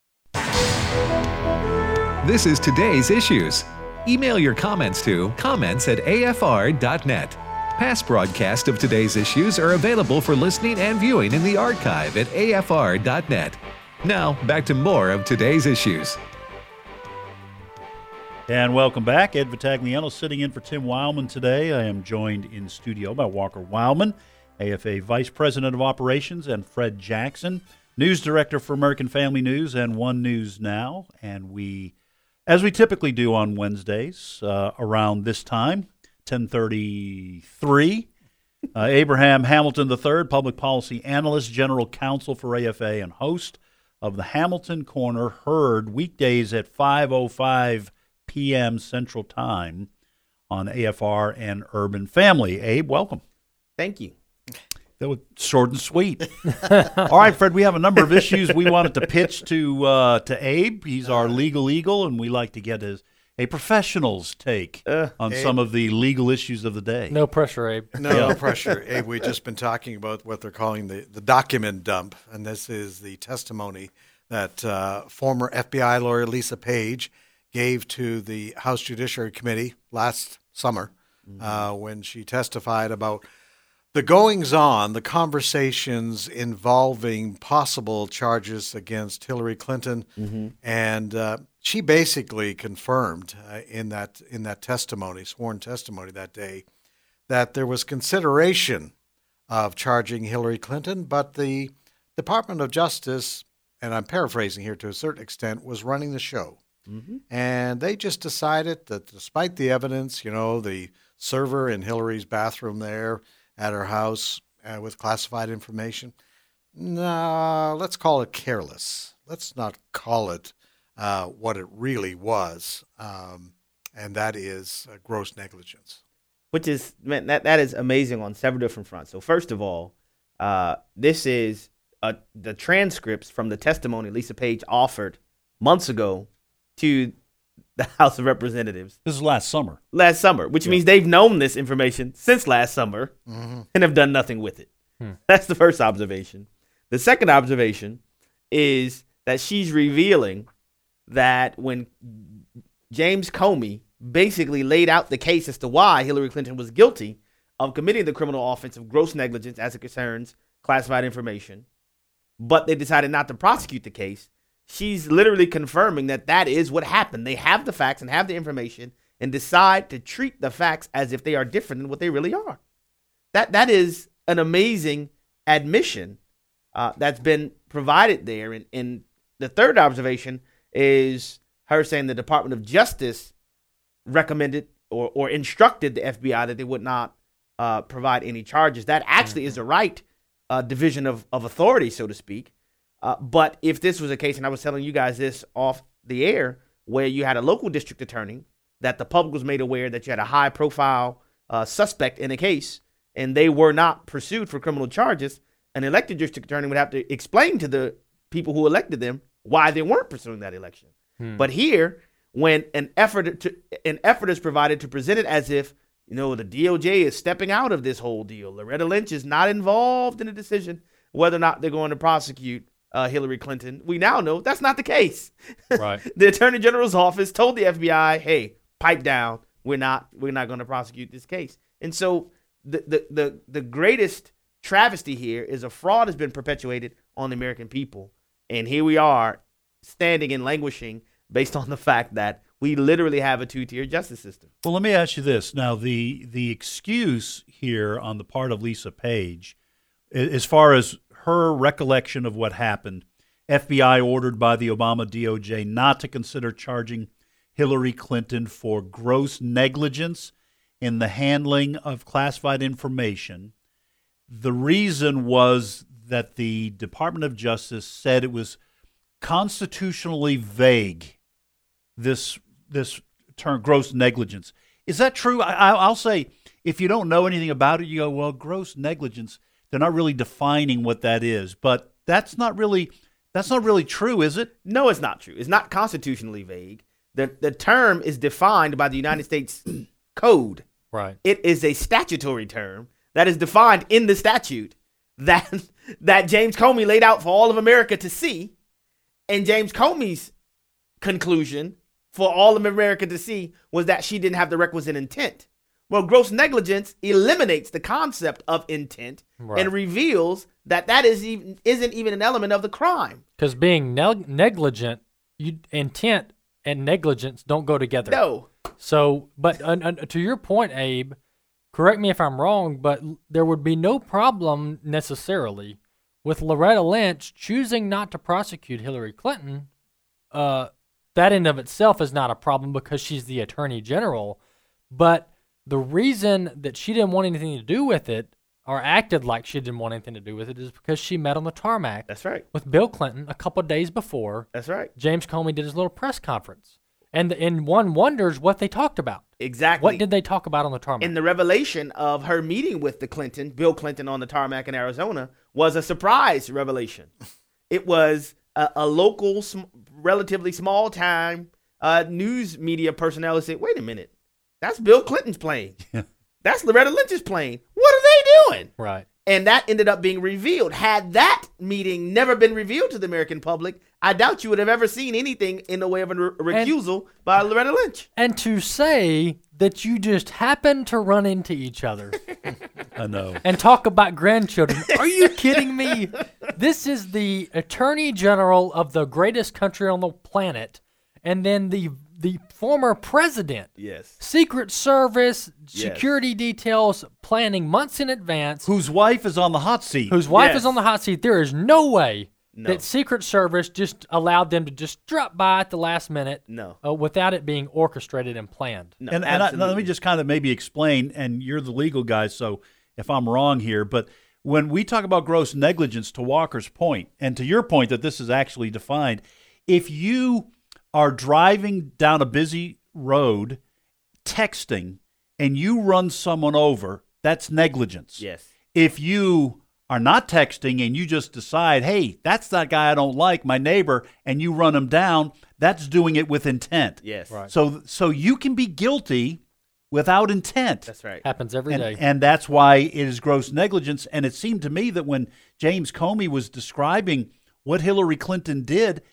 Speaker 1: This is today's issues. Email your comments to comments at A F R dot net. Past broadcasts of today's issues are available for listening and viewing in the archive at A F R dot net. Now, back to more of today's issues.
Speaker 2: And welcome back. Ed Vitagliano sitting in for Tim Wildman today. I am joined in studio by Walker Wildman, A F A Vice President of Operations, and Fred Jackson, News Director for American Family News and One News Now. And we, as we typically do on Wednesdays uh, around this time, ten thirty-three, uh, Abraham Hamilton the third, Public Policy Analyst, General Counsel for A F A, and host of the Hamilton Corner, heard weekdays at five oh five p.m. Central Time on A F R and Urban Family. Abe, welcome.
Speaker 14: Thank you.
Speaker 2: That was short and sweet. All right, Fred, we have a number of issues we wanted to pitch to uh, to Abe. He's our legal eagle, and we like to get his a professional's take uh, on Abe. some of the legal issues of the day.
Speaker 3: No pressure, Abe.
Speaker 4: No yeah. pressure, Abe. We've just been talking about what they're calling the, the document dump, and this is the testimony that uh, former F B I lawyer Lisa Page gave to the House Judiciary Committee last summer mm-hmm. uh, when she testified about the goings-on, the conversations involving possible charges against Hillary Clinton, mm-hmm. and uh, she basically confirmed uh, in that in that testimony, sworn testimony that day, that there was consideration of charging Hillary Clinton, but the Department of Justice, and I'm paraphrasing here to a certain extent, was running the show. Mm-hmm. And they just decided that despite the evidence, you know, the server in Hillary's bathroom there at her house uh, with classified information, no, let's call it careless. Let's not call it uh, what it really was, um, and that is uh, gross negligence.
Speaker 14: Which is, man, that, that is amazing on several different fronts. So first of all, uh, this is uh, the transcripts from the testimony Lisa Page offered months ago to the House of Representatives.
Speaker 2: This is last summer.
Speaker 14: Last summer, which yeah. means they've known this information since last summer mm-hmm. and have done nothing with it. Hmm. That's the first observation. The second observation is that she's revealing that when James Comey basically laid out the case as to why Hillary Clinton was guilty of committing the criminal offense of gross negligence as it concerns classified information, but they decided not to prosecute the case, she's literally confirming that that is what happened. They have the facts and have the information and decide to treat the facts as if they are different than what they really are. That That is an amazing admission uh, that's been provided there. And, and the third observation is her saying the Department of Justice recommended or, or instructed the F B I that they would not uh, provide any charges. That actually mm-hmm. is the right uh, division of, of authority, so to speak. Uh, but if this was a case, and I was telling you guys this off the air, where you had a local district attorney that the public was made aware that you had a high-profile uh, suspect in a case, and they were not pursued for criminal charges, an elected district attorney would have to explain to the people who elected them why they weren't pursuing that election. Hmm. But here, when an effort to, an effort is provided to present it as if, you know, the D O J is stepping out of this whole deal, Loretta Lynch is not involved in the decision whether or not they're going to prosecute uh, Hillary Clinton, we now know that's not the case.
Speaker 3: Right.
Speaker 14: The Attorney General's office told the F B I, "Hey, pipe down. We're not we're not going to prosecute this case." And so the the the the greatest travesty here is a fraud has been perpetuated on the American people, and here we are standing and languishing based on the fact that we literally have a two-tier justice system.
Speaker 2: Well, let me ask you this. Now, the the excuse here on the part of Lisa Page, as far as her recollection of what happened, F B I ordered by the Obama D O J not to consider charging Hillary Clinton for gross negligence in the handling of classified information. The reason was that the Department of Justice said it was constitutionally vague, this this term, gross negligence. Is that true? I, I'll say, if you don't know anything about it, you go, well, gross negligence, they're not really defining what that is. But that's not really that's not really true, is it?
Speaker 14: No, it's not true. It's not constitutionally vague. The the term is defined by the United States Code.
Speaker 3: Right.
Speaker 14: It is a statutory term that is defined in the statute that that James Comey laid out for all of America to see. And James Comey's conclusion for all of America to see was that she didn't have the requisite intent. Well, gross negligence eliminates the concept of intent right. and reveals that that is even, isn't even an element of the crime.
Speaker 3: Because being ne- negligent, you, intent and negligence don't go together.
Speaker 14: No.
Speaker 3: So, but uh, uh, to your point, Abe, correct me if I'm wrong, but there would be no problem necessarily with Loretta Lynch choosing not to prosecute Hillary Clinton. Uh, that in of itself is not a problem because she's the Attorney General. But the reason that she didn't want anything to do with it or acted like she didn't want anything to do with it is because she met on the tarmac.
Speaker 14: That's right.
Speaker 3: With Bill Clinton a couple of days before.
Speaker 14: That's right.
Speaker 3: James Comey did his little press conference. And and one wonders what they talked about.
Speaker 14: Exactly.
Speaker 3: What did they talk about on the tarmac?
Speaker 14: And the revelation of her meeting with the Clinton, Bill Clinton on the tarmac in Arizona, was a surprise revelation. It was a, a local, sm- relatively small time uh, news media personnel who said, wait a minute, that's Bill Clinton's plane. That's Loretta Lynch's plane. What are they doing?
Speaker 3: Right.
Speaker 14: And that ended up being revealed. Had that meeting never been revealed to the American public, I doubt you would have ever seen anything in the way of a re- recusal and, by Loretta Lynch.
Speaker 3: And to say that you just happened to run into each other.
Speaker 2: I know.
Speaker 3: And talk about grandchildren. Are you kidding me? This is the Attorney General of the greatest country on the planet, and then the the former president.
Speaker 14: Yes.
Speaker 3: Secret Service,
Speaker 14: yes.
Speaker 3: security details, planning months in advance.
Speaker 2: Whose wife is on the hot seat.
Speaker 3: Whose wife
Speaker 14: yes.
Speaker 3: is on the hot seat. There is no way
Speaker 14: no.
Speaker 3: that Secret Service just allowed them to just drop by at the last minute
Speaker 14: no.
Speaker 3: uh, without it being orchestrated and planned.
Speaker 14: No,
Speaker 2: and and I, let me just kind of maybe explain, and you're the legal guy, so if I'm wrong here, but when we talk about gross negligence, to Walker's point, and to your point that this is actually defined, if you are driving down a busy road, texting, and you run someone over, that's negligence.
Speaker 14: Yes.
Speaker 2: If you are not texting and you just decide, hey, that's that guy I don't like, my neighbor, and you run him down, that's doing it with intent.
Speaker 14: Yes.
Speaker 3: Right.
Speaker 2: So so you can be guilty without intent.
Speaker 14: That's right.
Speaker 3: Happens every
Speaker 2: and,
Speaker 3: day.
Speaker 2: And that's why it is gross negligence. And it seemed to me that when James Comey was describing what Hillary Clinton did,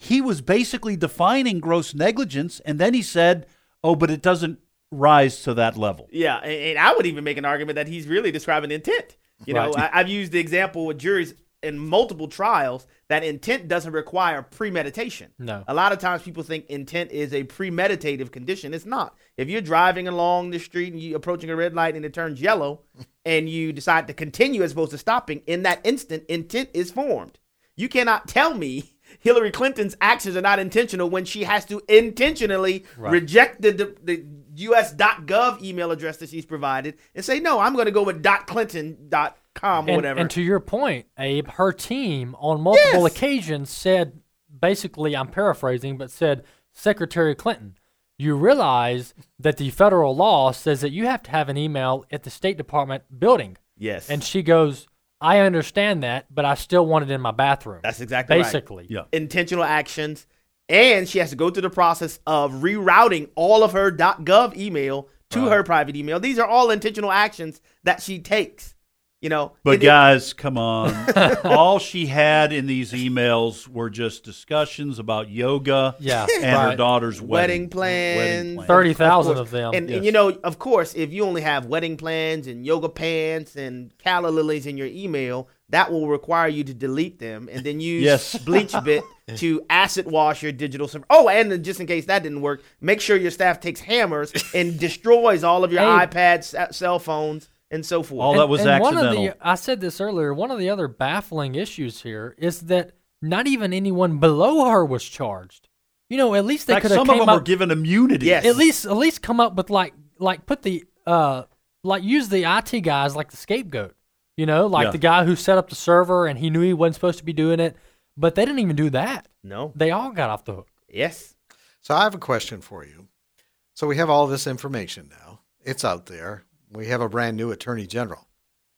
Speaker 2: he was basically defining gross negligence, and then he said, oh, but it doesn't rise to that level.
Speaker 14: Yeah, and, and I would even make an argument that he's really describing intent. You know,
Speaker 2: Right.
Speaker 14: I, I've used the example with juries in multiple trials that intent doesn't require premeditation.
Speaker 3: No.
Speaker 14: A lot of times people think intent is a premeditative condition. It's not. If you're driving along the street and you're approaching a red light and it turns yellow and you decide to continue as opposed to stopping, in that instant, intent is formed. You cannot tell me Hillary Clinton's actions are not intentional when she has to intentionally
Speaker 3: Right.
Speaker 14: reject the, the, the U S dot gov email address that she's provided and say, no, I'm going to go with .clinton dot com or
Speaker 3: and,
Speaker 14: whatever.
Speaker 3: and to your point, Abe, her team on multiple
Speaker 14: Yes.
Speaker 3: occasions said, basically, I'm paraphrasing, but said, Secretary Clinton, you realize that the federal law says that you have to have an email at the State Department building.
Speaker 14: Yes.
Speaker 3: And she goes, I understand that, but I still want it in my bathroom.
Speaker 14: That's exactly
Speaker 3: basically.
Speaker 14: right. Intentional actions. And she has to go through the process of rerouting all of her .gov email to
Speaker 2: Right.
Speaker 14: her private email. These are all intentional actions that she takes. You know,
Speaker 2: But
Speaker 14: and it-
Speaker 2: guys, come on. All she had in these emails were just discussions about yoga
Speaker 3: Yeah,
Speaker 2: and her
Speaker 3: right.
Speaker 2: daughter's wedding.
Speaker 14: wedding plans,
Speaker 2: Wedding plans.
Speaker 3: thirty thousand
Speaker 14: course.
Speaker 3: of them.
Speaker 14: And,
Speaker 2: Yes.
Speaker 14: and you know, of course, if you only have wedding plans and yoga pants and calla lilies in your email, that will require you to delete them and then use
Speaker 2: Yes.
Speaker 14: Bleach Bit to acid wash your digital server. Oh, and then just in case that didn't work, make sure your staff takes hammers and destroys all of your
Speaker 3: Hey.
Speaker 14: iPads, s- cell phones, and so forth.
Speaker 2: All that was
Speaker 3: and one
Speaker 2: accidental.
Speaker 3: of the, I said this earlier, one of the other baffling issues here is that not even anyone below her was charged. You know, at least
Speaker 2: In
Speaker 3: they
Speaker 2: fact,
Speaker 3: could have
Speaker 2: some
Speaker 3: came
Speaker 2: of them
Speaker 3: up,
Speaker 2: were given immunity.
Speaker 14: Yes.
Speaker 3: at least at least come up with like like put the uh like use the I T guys like the scapegoat. You know, like
Speaker 2: Yeah.
Speaker 3: the guy who set up the server and he knew he wasn't supposed to be doing it, but they didn't even do that.
Speaker 14: No.
Speaker 3: They all got off the hook.
Speaker 14: Yes.
Speaker 4: So I have a question for you. So we have all this information now. It's out there. We have a brand new attorney general.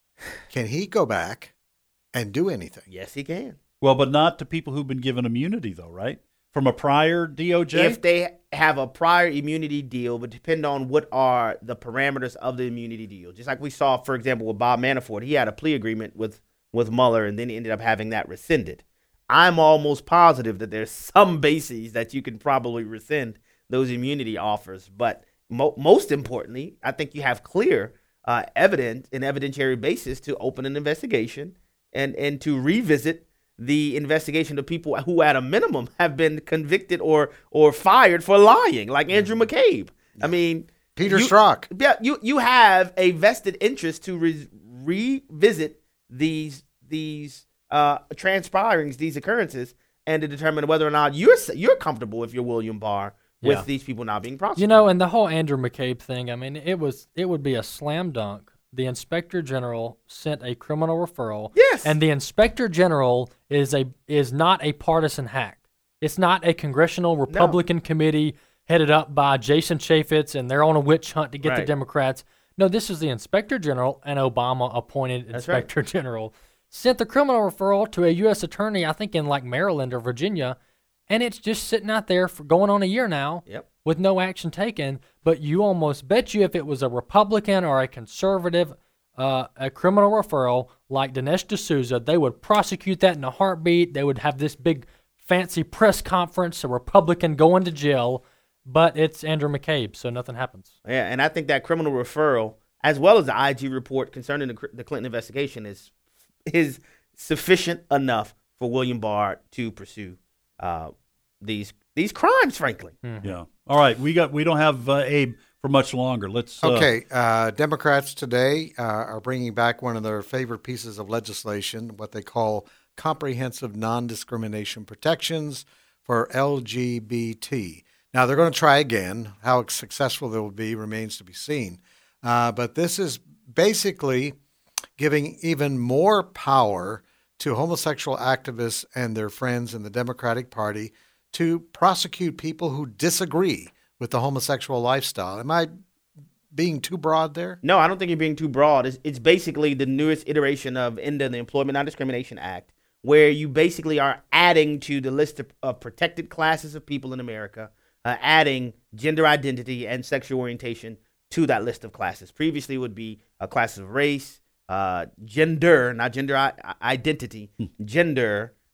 Speaker 4: Can he go back and do anything?
Speaker 14: Yes, he can.
Speaker 2: Well, but not to people who've been given immunity, though, right? From a prior D O J?
Speaker 14: If they have a prior immunity deal, but depend on what are the parameters of the immunity deal. Just like we saw, for example, with Bob Manafort, he had a plea agreement with, with Mueller, and then he ended up having that rescinded. I'm almost positive that there's some bases that you can probably rescind those immunity offers. But mo- most importantly, I think you have clear uh, evidence, an evidentiary basis to open an investigation and, and to revisit the investigation of people who at a minimum have been convicted or or fired for lying, like Andrew McCabe. I mean,
Speaker 4: Peter
Speaker 14: you,
Speaker 4: Strzok.
Speaker 14: Yeah, you you have a vested interest to re- revisit these these uh, transpirings, these occurrences, and to determine whether or not you're you're comfortable if you're William Barr with
Speaker 3: Yeah.
Speaker 14: these people not being prosecuted.
Speaker 3: You know, and the whole Andrew McCabe thing, I mean, it was it would be a slam dunk. The Inspector General sent a criminal referral.
Speaker 14: Yes.
Speaker 3: And the Inspector General is a is not a partisan hack. It's not a congressional Republican committee headed up by Jason Chaffetz, and they're on a witch hunt to get the
Speaker 14: Right.
Speaker 3: Democrats. No, this is the Inspector General, an Obama-appointed
Speaker 14: That's right.
Speaker 3: Inspector General. Sent the criminal referral to a U S attorney, I think in like Maryland or Virginia, and it's just sitting out there for going on a year now
Speaker 14: Yep.
Speaker 3: with no action taken. But you almost bet you if it was a Republican or a conservative, uh, a criminal referral like Dinesh D'Souza, they would prosecute that in a heartbeat. They would have this big fancy press conference, a Republican going to jail, but it's Andrew McCabe, so nothing happens.
Speaker 14: Yeah, and I think that criminal referral, as well as the I G report concerning the, Cl- the Clinton investigation, is is sufficient enough for William Barr to pursue uh, these these crimes. Frankly,
Speaker 2: Yeah. All right. We got. We don't have uh, Abe for much longer. Let's. Uh,
Speaker 4: Okay, uh, Democrats today uh, are bringing back one of their favorite pieces of legislation, what they call comprehensive non-discrimination protections for L G B T. Now, they're going to try again. How successful they will be remains to be seen. Uh, but this is basically giving even more power to homosexual activists and their friends in the Democratic Party to prosecute people who disagree with the homosexual lifestyle. Am I being too broad there?
Speaker 14: no, I don't think you're being too broad. It's, it's basically the newest iteration of E N D A, the Employment Non-Discrimination Act, where you basically are adding to the list of, of protected classes of people in America, uh, adding gender identity and sexual orientation to that list of classes. Previously, it would be a class of race, uh, gender, not gender I- identity, gender,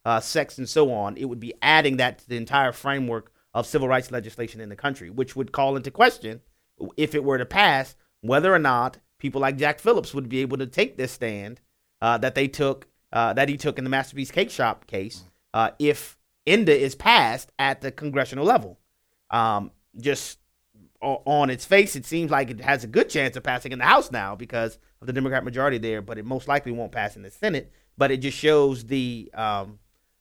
Speaker 14: uh, sex, and so on, it would be adding that to the entire framework of civil rights legislation in the country, which would call into question, if it were to pass, whether or not people like Jack Phillips would be able to take this stand uh, that they took, uh, that he took in the Masterpiece Cake Shop case, uh, if I N D A is passed at the congressional level. Um, just on its face, it seems like it has a good chance of passing in the House now because of the Democrat majority there, but it most likely won't pass in the Senate. But it just shows the um,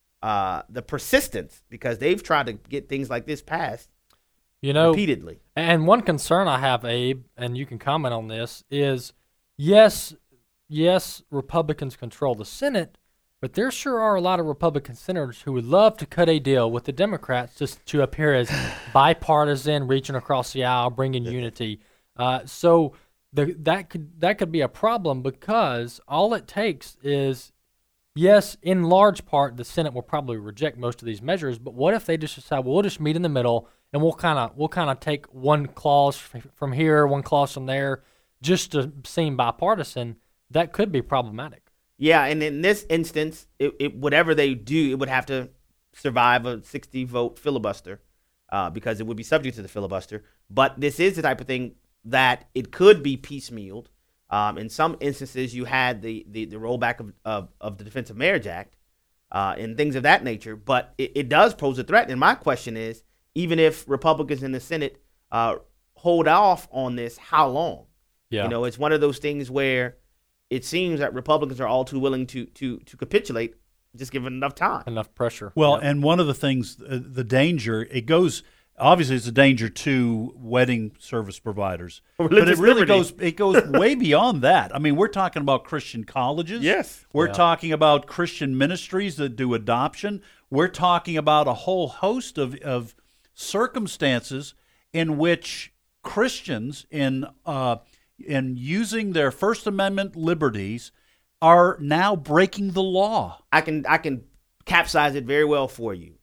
Speaker 14: uh, the persistence, because they've tried to get things like this passed
Speaker 3: you know,
Speaker 14: repeatedly.
Speaker 3: And one concern I have, Abe, and you can comment on this, is yes, yes, Republicans control the Senate, but there sure are a lot of Republican senators who would love to cut a deal with the Democrats just to appear as bipartisan, reaching across the aisle, bringing unity. Uh, so the, that could that could be a problem, because all it takes is, yes, in large part, the Senate will probably reject most of these measures. But what if they just decide, well, we'll just meet in the middle, and we'll kind of we'll kind of take one clause from here, one clause from there, just to seem bipartisan? That could be problematic.
Speaker 14: Yeah, and in this instance, it, it whatever they do, it would have to survive a sixty-vote filibuster uh, because it would be subject to the filibuster. But this is the type of thing that it could be piecemealed. Um, in some instances, you had the, the, the rollback of, of, of the Defense of Marriage Act uh, and things of that nature. But it, it does pose a threat. And my question is, even if Republicans in the Senate uh, hold off on this, how long?
Speaker 3: Yeah.
Speaker 14: You know, it's one of those things where it seems that Republicans are all too willing to to to capitulate, just given enough time.
Speaker 3: Enough pressure.
Speaker 2: Well,
Speaker 3: yeah.
Speaker 2: and one of the things, uh, the danger, it goes, obviously it's a danger to wedding service providers.
Speaker 14: Religious
Speaker 2: but it really
Speaker 14: liberty.
Speaker 2: goes, it goes way beyond that. I mean, we're talking about Christian colleges.
Speaker 14: Yes.
Speaker 2: We're
Speaker 3: Yeah.
Speaker 2: talking about Christian ministries that do adoption. We're talking about a whole host of, of circumstances in which Christians in uh, in using their First Amendment liberties are now breaking the law.
Speaker 14: I can I can capsize it very well for you.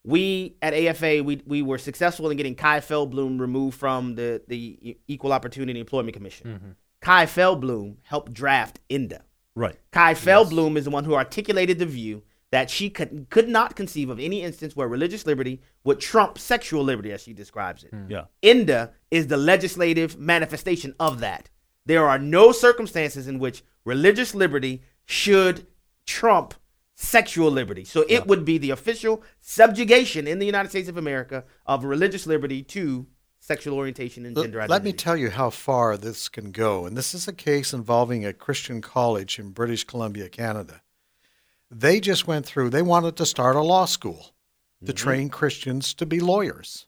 Speaker 14: We at A F A we we were successful in getting Kai Feldblum removed from the the Equal Opportunity Employment Commission.
Speaker 3: Mm-hmm.
Speaker 14: Kai Feldblum helped draft I N D A.
Speaker 2: Right.
Speaker 14: Kai Feldblum is the one who articulated the view that she could could not conceive of any instance where religious liberty would trump sexual liberty, as she describes it.
Speaker 2: Yeah.
Speaker 14: I N D A is the legislative manifestation of that. There are no circumstances in which religious liberty should trump sexual liberty. So it
Speaker 2: Yeah.
Speaker 14: would be the official subjugation in the United States of America of religious liberty to sexual orientation and gender identity.
Speaker 4: Let me tell you how far this can go. And this is a case involving a Christian college in British Columbia, Canada. They just went through, they wanted to start a law school to
Speaker 14: Mhm.
Speaker 4: train Christians to be lawyers.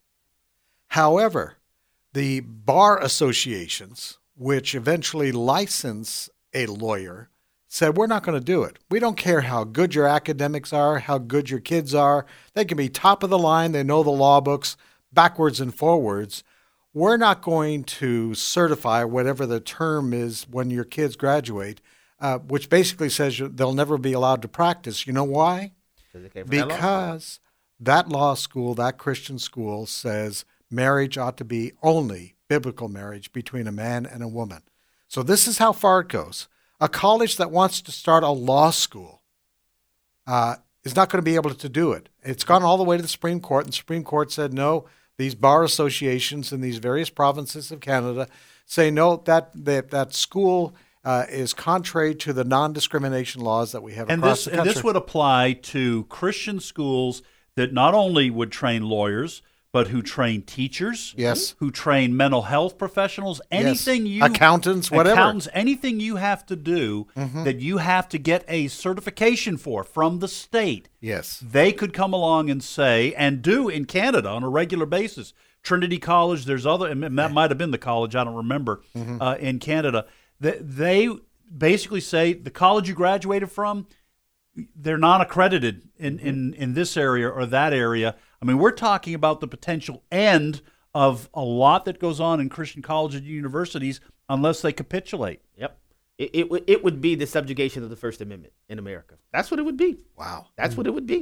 Speaker 4: However, the bar associations, which eventually license a lawyer, said, we're not going to do it. We don't care how good your academics are, how good your kids are. They can be top of the line. They know the law books backwards and forwards. We're not going to certify whatever the term is when your kids graduate, uh, which basically says you- they'll never be allowed to practice. You know why?
Speaker 14: Because it came from that law school.
Speaker 4: Because that law school, that Christian school, says marriage ought to be only biblical marriage between a man and a woman. So this is how far it goes. A college that wants to start a law school uh, is not going to be able to do it. It's gone all the way to the Supreme Court, and the Supreme Court said no. These bar associations in these various provinces of Canada say no, that that, that school uh, is contrary to the non-discrimination laws that we have
Speaker 2: And
Speaker 4: across
Speaker 2: this
Speaker 4: the
Speaker 2: and
Speaker 4: country.
Speaker 2: this would apply to Christian schools that not only would train lawyers, but who train teachers,
Speaker 4: Yes.
Speaker 2: who train mental health professionals, anything you
Speaker 4: Accountants, whatever.
Speaker 2: accountants, anything you have to do
Speaker 4: Mhm.
Speaker 2: that you have to get a certification for from the state.
Speaker 4: Yes.
Speaker 2: They could come along and say, and do in Canada on a regular basis. Trinity College, there's other, and that might have been the college, I don't remember,
Speaker 4: Mhm.
Speaker 2: uh, in Canada. They, they basically say the college you graduated from, they're not accredited in, in, in this area or that area. I mean, we're talking about the potential end of a lot that goes on in Christian colleges and universities unless they capitulate.
Speaker 14: Yep. It, it, would- it would be the subjugation of the First Amendment in America. That's what it would be.
Speaker 4: Wow.
Speaker 14: That's what it would be.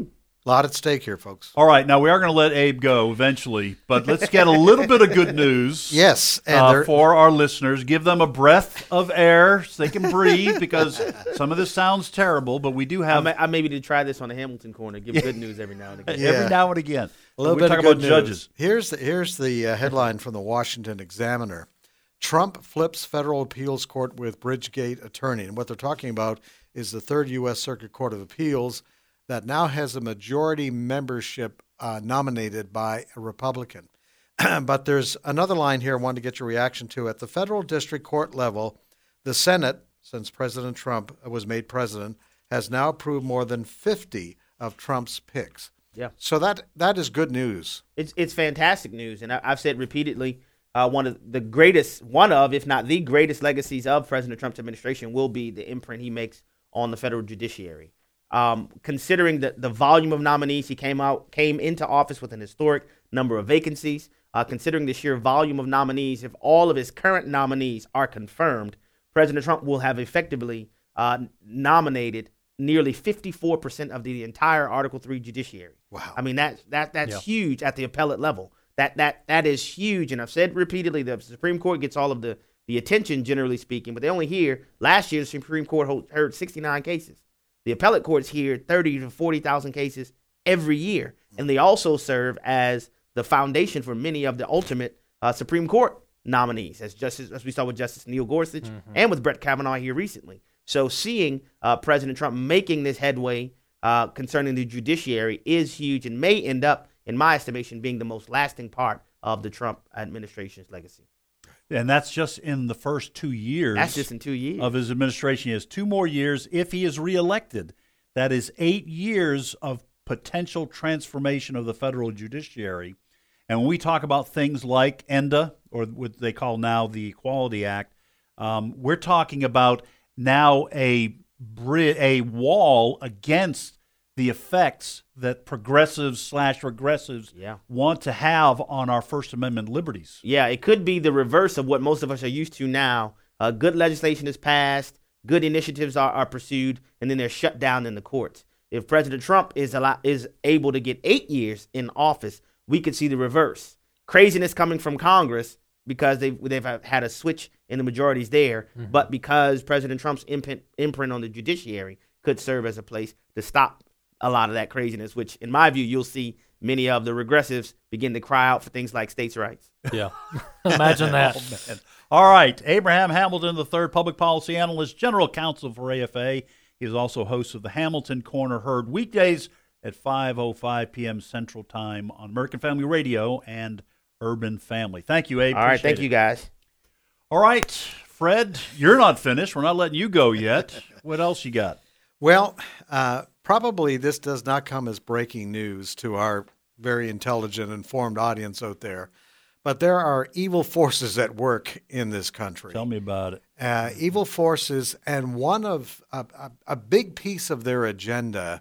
Speaker 4: A lot at stake here, folks.
Speaker 2: All right, now we are going to let Abe go eventually, but let's get a little bit of good news.
Speaker 4: Yes, and
Speaker 2: uh, for our listeners, give them a breath of air so they can breathe, because some of this sounds terrible, but we do have.
Speaker 14: I may, I maybe to try this on the Hamilton Corner. Give good news every now and again.
Speaker 4: Yeah.
Speaker 2: Every now and again.
Speaker 4: A little
Speaker 2: we
Speaker 4: bit
Speaker 2: talk
Speaker 4: of good
Speaker 2: about
Speaker 4: news.
Speaker 2: judges.
Speaker 4: Here's the here's the uh, headline from the Washington Examiner. Trump flips federal appeals court with Bridgegate attorney, and what they're talking about is the Third U S Circuit Court of Appeals that now has a majority membership uh, nominated by a Republican. But there's another line here I wanted to get your reaction to. At the federal district court level, the Senate, since President Trump was made president, has now approved more than fifty of Trump's picks.
Speaker 14: Yeah.
Speaker 4: So that that is good news.
Speaker 14: It's it's fantastic news, and I, I've said repeatedly, uh, one of the greatest, one of, if not the greatest legacies of President Trump's administration will be the imprint he makes on the federal judiciary. Um, considering the, the volume of nominees, he came out came into office with an historic number of vacancies. Uh, considering the sheer volume of nominees, if all of his current nominees are confirmed, President Trump will have effectively uh, nominated nearly fifty-four percent of the entire Article three judiciary.
Speaker 4: Wow.
Speaker 14: I mean, that, that that's
Speaker 2: Yeah.
Speaker 14: huge at the appellate level. That that that is huge. And I've said repeatedly, the Supreme Court gets all of the, the attention, generally speaking, but they only hear, last year the Supreme Court hold, heard sixty-nine cases. The appellate courts hear thirty to forty thousand cases every year. And they also serve as the foundation for many of the ultimate uh, Supreme Court nominees, as Justice, as we saw with Justice Neil Gorsuch mm-hmm. and with Brett Kavanaugh here recently. So seeing uh, President Trump making this headway uh, concerning the judiciary is huge and may end up, in my estimation, being the most lasting part of the Trump administration's legacy.
Speaker 2: And that's just in the first two years.
Speaker 14: That's just in two years.
Speaker 2: Of his administration. He has two more years if he is reelected. That is eight years of potential transformation of the federal judiciary. And when we talk about things like ENDA, or what they call now the Equality Act, um, we're talking about now a bri- a wall against the effects that progressives slash regressives
Speaker 14: yeah.
Speaker 2: want to have on our First Amendment liberties.
Speaker 14: Yeah, it could be the reverse of what most of us are used to now. Uh, good legislation is passed, good initiatives are, are pursued, and then they're shut down in the courts. If President Trump is a lot, is able to get eight years in office, we could see the reverse. Craziness coming from Congress because they've, they've had a switch in the majorities there, mm-hmm. but because President Trump's imprint, imprint on the judiciary could serve as a place to stop a lot of that craziness, which in my view, you'll see many of the regressives begin to cry out for things like states' rights.
Speaker 3: Yeah. Imagine that.
Speaker 2: Oh, man. All right. Abraham Hamilton the third, public policy analyst, general counsel for A F A. He is also host of the Hamilton Corner, heard weekdays at five oh five p.m. Central Time on American Family Radio and Urban Family. Thank you, Abe.
Speaker 14: All right.
Speaker 2: Appreciate
Speaker 14: Thank
Speaker 2: it.
Speaker 14: you, guys.
Speaker 2: All right. Fred, you're not finished. We're not letting you go yet. What else you got?
Speaker 4: Well, uh, probably this does not come as breaking news to our very intelligent, informed audience out there, but there are evil forces at work in this country.
Speaker 2: Tell me about it.
Speaker 4: Uh, evil forces, and one of a, a, a big piece of their agenda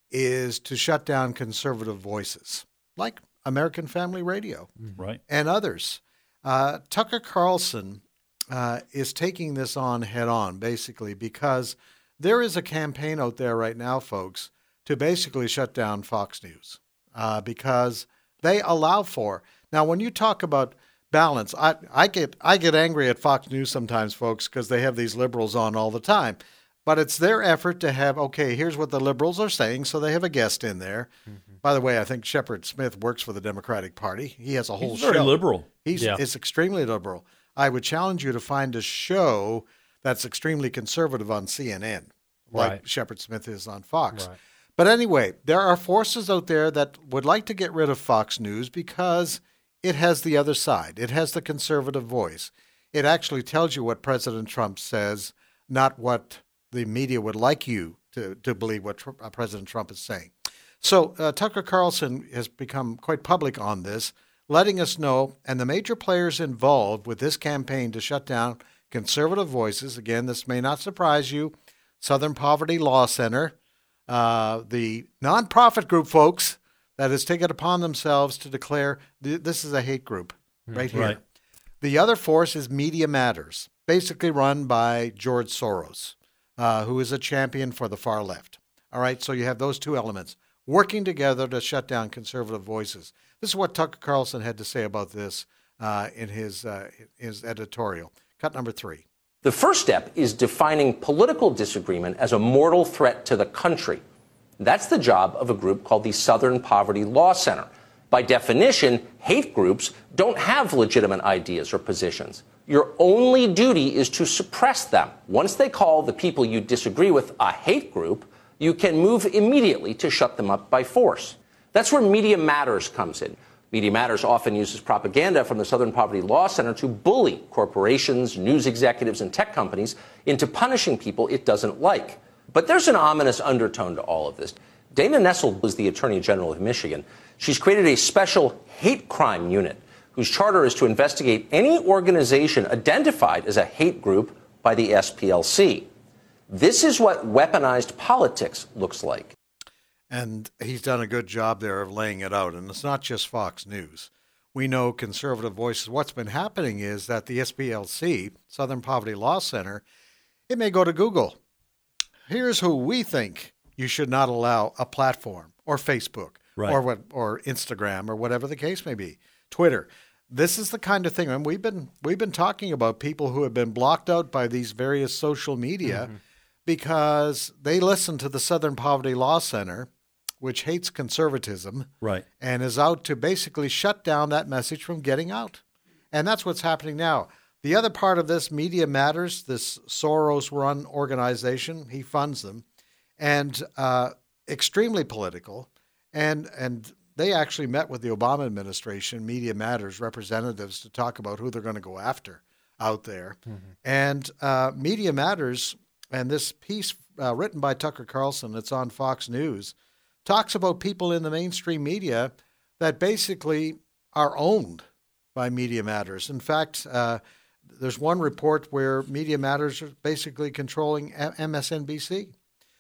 Speaker 4: is to shut down conservative voices, like American Family Radio,
Speaker 2: right,
Speaker 4: and others. Uh, Tucker Carlson uh, is taking this on head on, basically, because there is a campaign out there right now, folks, to basically shut down Fox News uh, because they allow for. Now, when you talk about balance, I, I get I get angry at Fox News sometimes, folks, because they have these liberals on all the time. But it's their effort to have, okay, here's what the liberals are saying, so they have a guest in there. Mm-hmm. By the way, I think Shepard Smith works for the Democratic Party. He has a whole
Speaker 2: He's
Speaker 4: show.
Speaker 2: very liberal.
Speaker 4: He's
Speaker 2: yeah.
Speaker 4: It's extremely liberal. I would challenge you to find a show that's extremely conservative on C N N, like
Speaker 3: right.
Speaker 4: Shepard Smith is on Fox.
Speaker 3: Right.
Speaker 4: But anyway, there are forces out there that would like to get rid of Fox News because it has the other side. It has the conservative voice. It actually tells you what President Trump says, not what the media would like you to, to believe what tr- uh, President Trump is saying. So uh, Tucker Carlson has become quite public on this, letting us know, and the major players involved with this campaign to shut down conservative voices, again, this may not surprise you, Southern Poverty Law Center, uh, the nonprofit group, folks, that has taken upon themselves to declare th- this is a hate group right here.
Speaker 2: Right.
Speaker 4: The other force is Media Matters, basically run by George Soros, uh, who is a champion for the far left. All right, so you have those two elements. working together to shut down conservative voices. This is what Tucker Carlson had to say about this uh, in his uh, his editorial. Cut number three.
Speaker 15: The first step is defining political disagreement as a mortal threat to the country. That's the job of a group called the Southern Poverty Law Center. By definition, hate groups don't have legitimate ideas or positions. Your only duty is to suppress them. Once they call the people you disagree with a hate group, you can move immediately to shut them up by force. That's where Media Matters comes in. Media Matters often uses propaganda from the Southern Poverty Law Center to bully corporations, news executives, and tech companies into punishing people it doesn't like. But there's an ominous undertone to all of this. Dana Nessel was the Attorney General of Michigan. She's created a special hate crime unit whose charter is to investigate any organization identified as a hate group by the S P L C. This is what weaponized politics looks like.
Speaker 4: And he's done a good job there of laying it out. And it's not just Fox News. We know conservative voices. What's been happening is that the S P L C, Southern Poverty Law Center, it may go to Google. Here's who we think you should not allow a platform, or Facebook, right. or what, or Instagram, or whatever the case may be, Twitter. This is the kind of thing, and we've been we've been talking about people who have been blocked out by these various social media mm-hmm. because they listen to the Southern Poverty Law Center, which hates conservatism,
Speaker 2: right,
Speaker 4: and is out to basically shut down that message from getting out. And that's what's happening now. The other part of this, Media Matters, this Soros-run organization, he funds them, and uh, extremely political, and and they actually met with the Obama administration, Media Matters representatives, to talk about who they're going to go after out there. Mm-hmm. And uh, Media Matters, and this piece uh, written by Tucker Carlson, it's on Fox News, talks about people in the mainstream media that basically are owned by Media Matters. In fact, uh, there's one report where Media Matters are basically controlling M S N B C.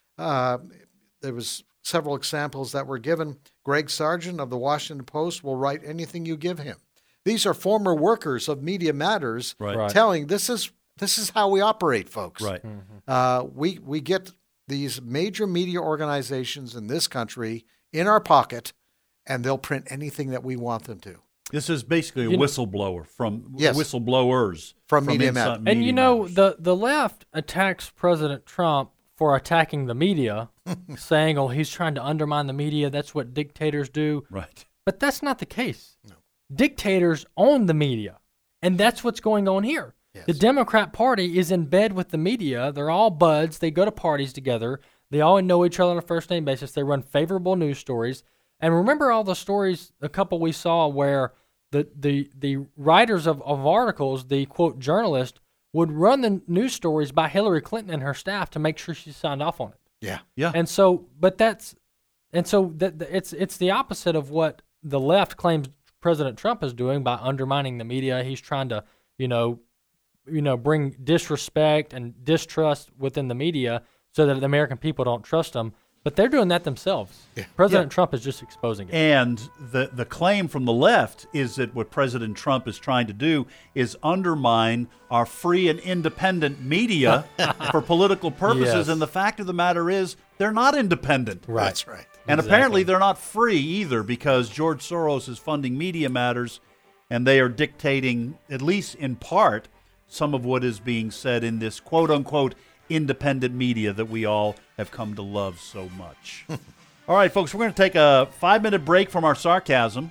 Speaker 4: Uh, there was several examples that were given. Greg Sargent of the Washington Post will write anything you give him. These are former workers of Media Matters
Speaker 2: right.
Speaker 4: telling this is this is how we operate, folks.
Speaker 2: Right.
Speaker 4: Mm-hmm. Uh, we we get these major media organizations in this country in our pocket, and they'll print anything that we want them to.
Speaker 2: This is basically a
Speaker 3: you
Speaker 2: whistleblower from
Speaker 4: yes.
Speaker 2: whistleblowers
Speaker 4: from, from Media
Speaker 2: Matters.
Speaker 3: And you know, the, the left attacks President Trump for attacking the media, saying, oh, he's trying to undermine the media. That's what dictators do.
Speaker 2: Right.
Speaker 3: But that's not the case.
Speaker 4: No.
Speaker 3: Dictators own the media, and that's what's going on here. Yes. The Democrat Party is in bed with the media. They're all buds. They go to parties together. They all know each other on a first-name basis. They run favorable news stories. And remember all the stories, a couple we saw, where the the, the writers of, of articles, the, quote, journalist, would run the news stories by Hillary Clinton and her staff to make sure she signed off on it.
Speaker 4: Yeah.
Speaker 2: Yeah.
Speaker 3: And so, but that's, and so that it's it's the opposite of what the left claims President Trump is doing by undermining the media. He's trying to, you know, you know, bring disrespect and distrust within the media so that the American people don't trust them. But they're doing that themselves. Yeah. President yeah. Trump is just exposing it.
Speaker 2: And the, the claim from the left is that what President Trump is trying to do is undermine our free and independent media for political purposes. Yes. And the fact of the matter is they're not independent.
Speaker 4: Right. That's right.
Speaker 2: And
Speaker 3: exactly.
Speaker 2: apparently they're not free either, because George Soros is funding Media Matters, and they are dictating, at least in part, some of what is being said in this quote-unquote independent media that we all have come to love so much. All right, folks, we're going to take a five-minute break from our sarcasm,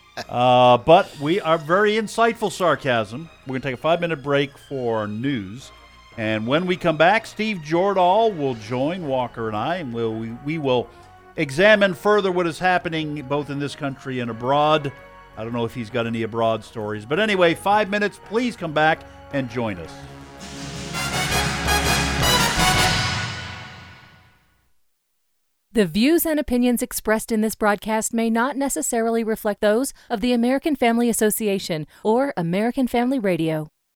Speaker 2: uh, but we are very insightful sarcasm. We're going to take a five-minute break for news, and when we come back, Steve Jordahl will join Walker and I, and we'll, we, we will examine further what is happening both in this country and abroad. I don't know if he's got any abroad stories, but anyway, five minutes. Please come back and join us.
Speaker 16: The views and opinions expressed in this broadcast may not necessarily reflect those of the American Family Association or American Family Radio.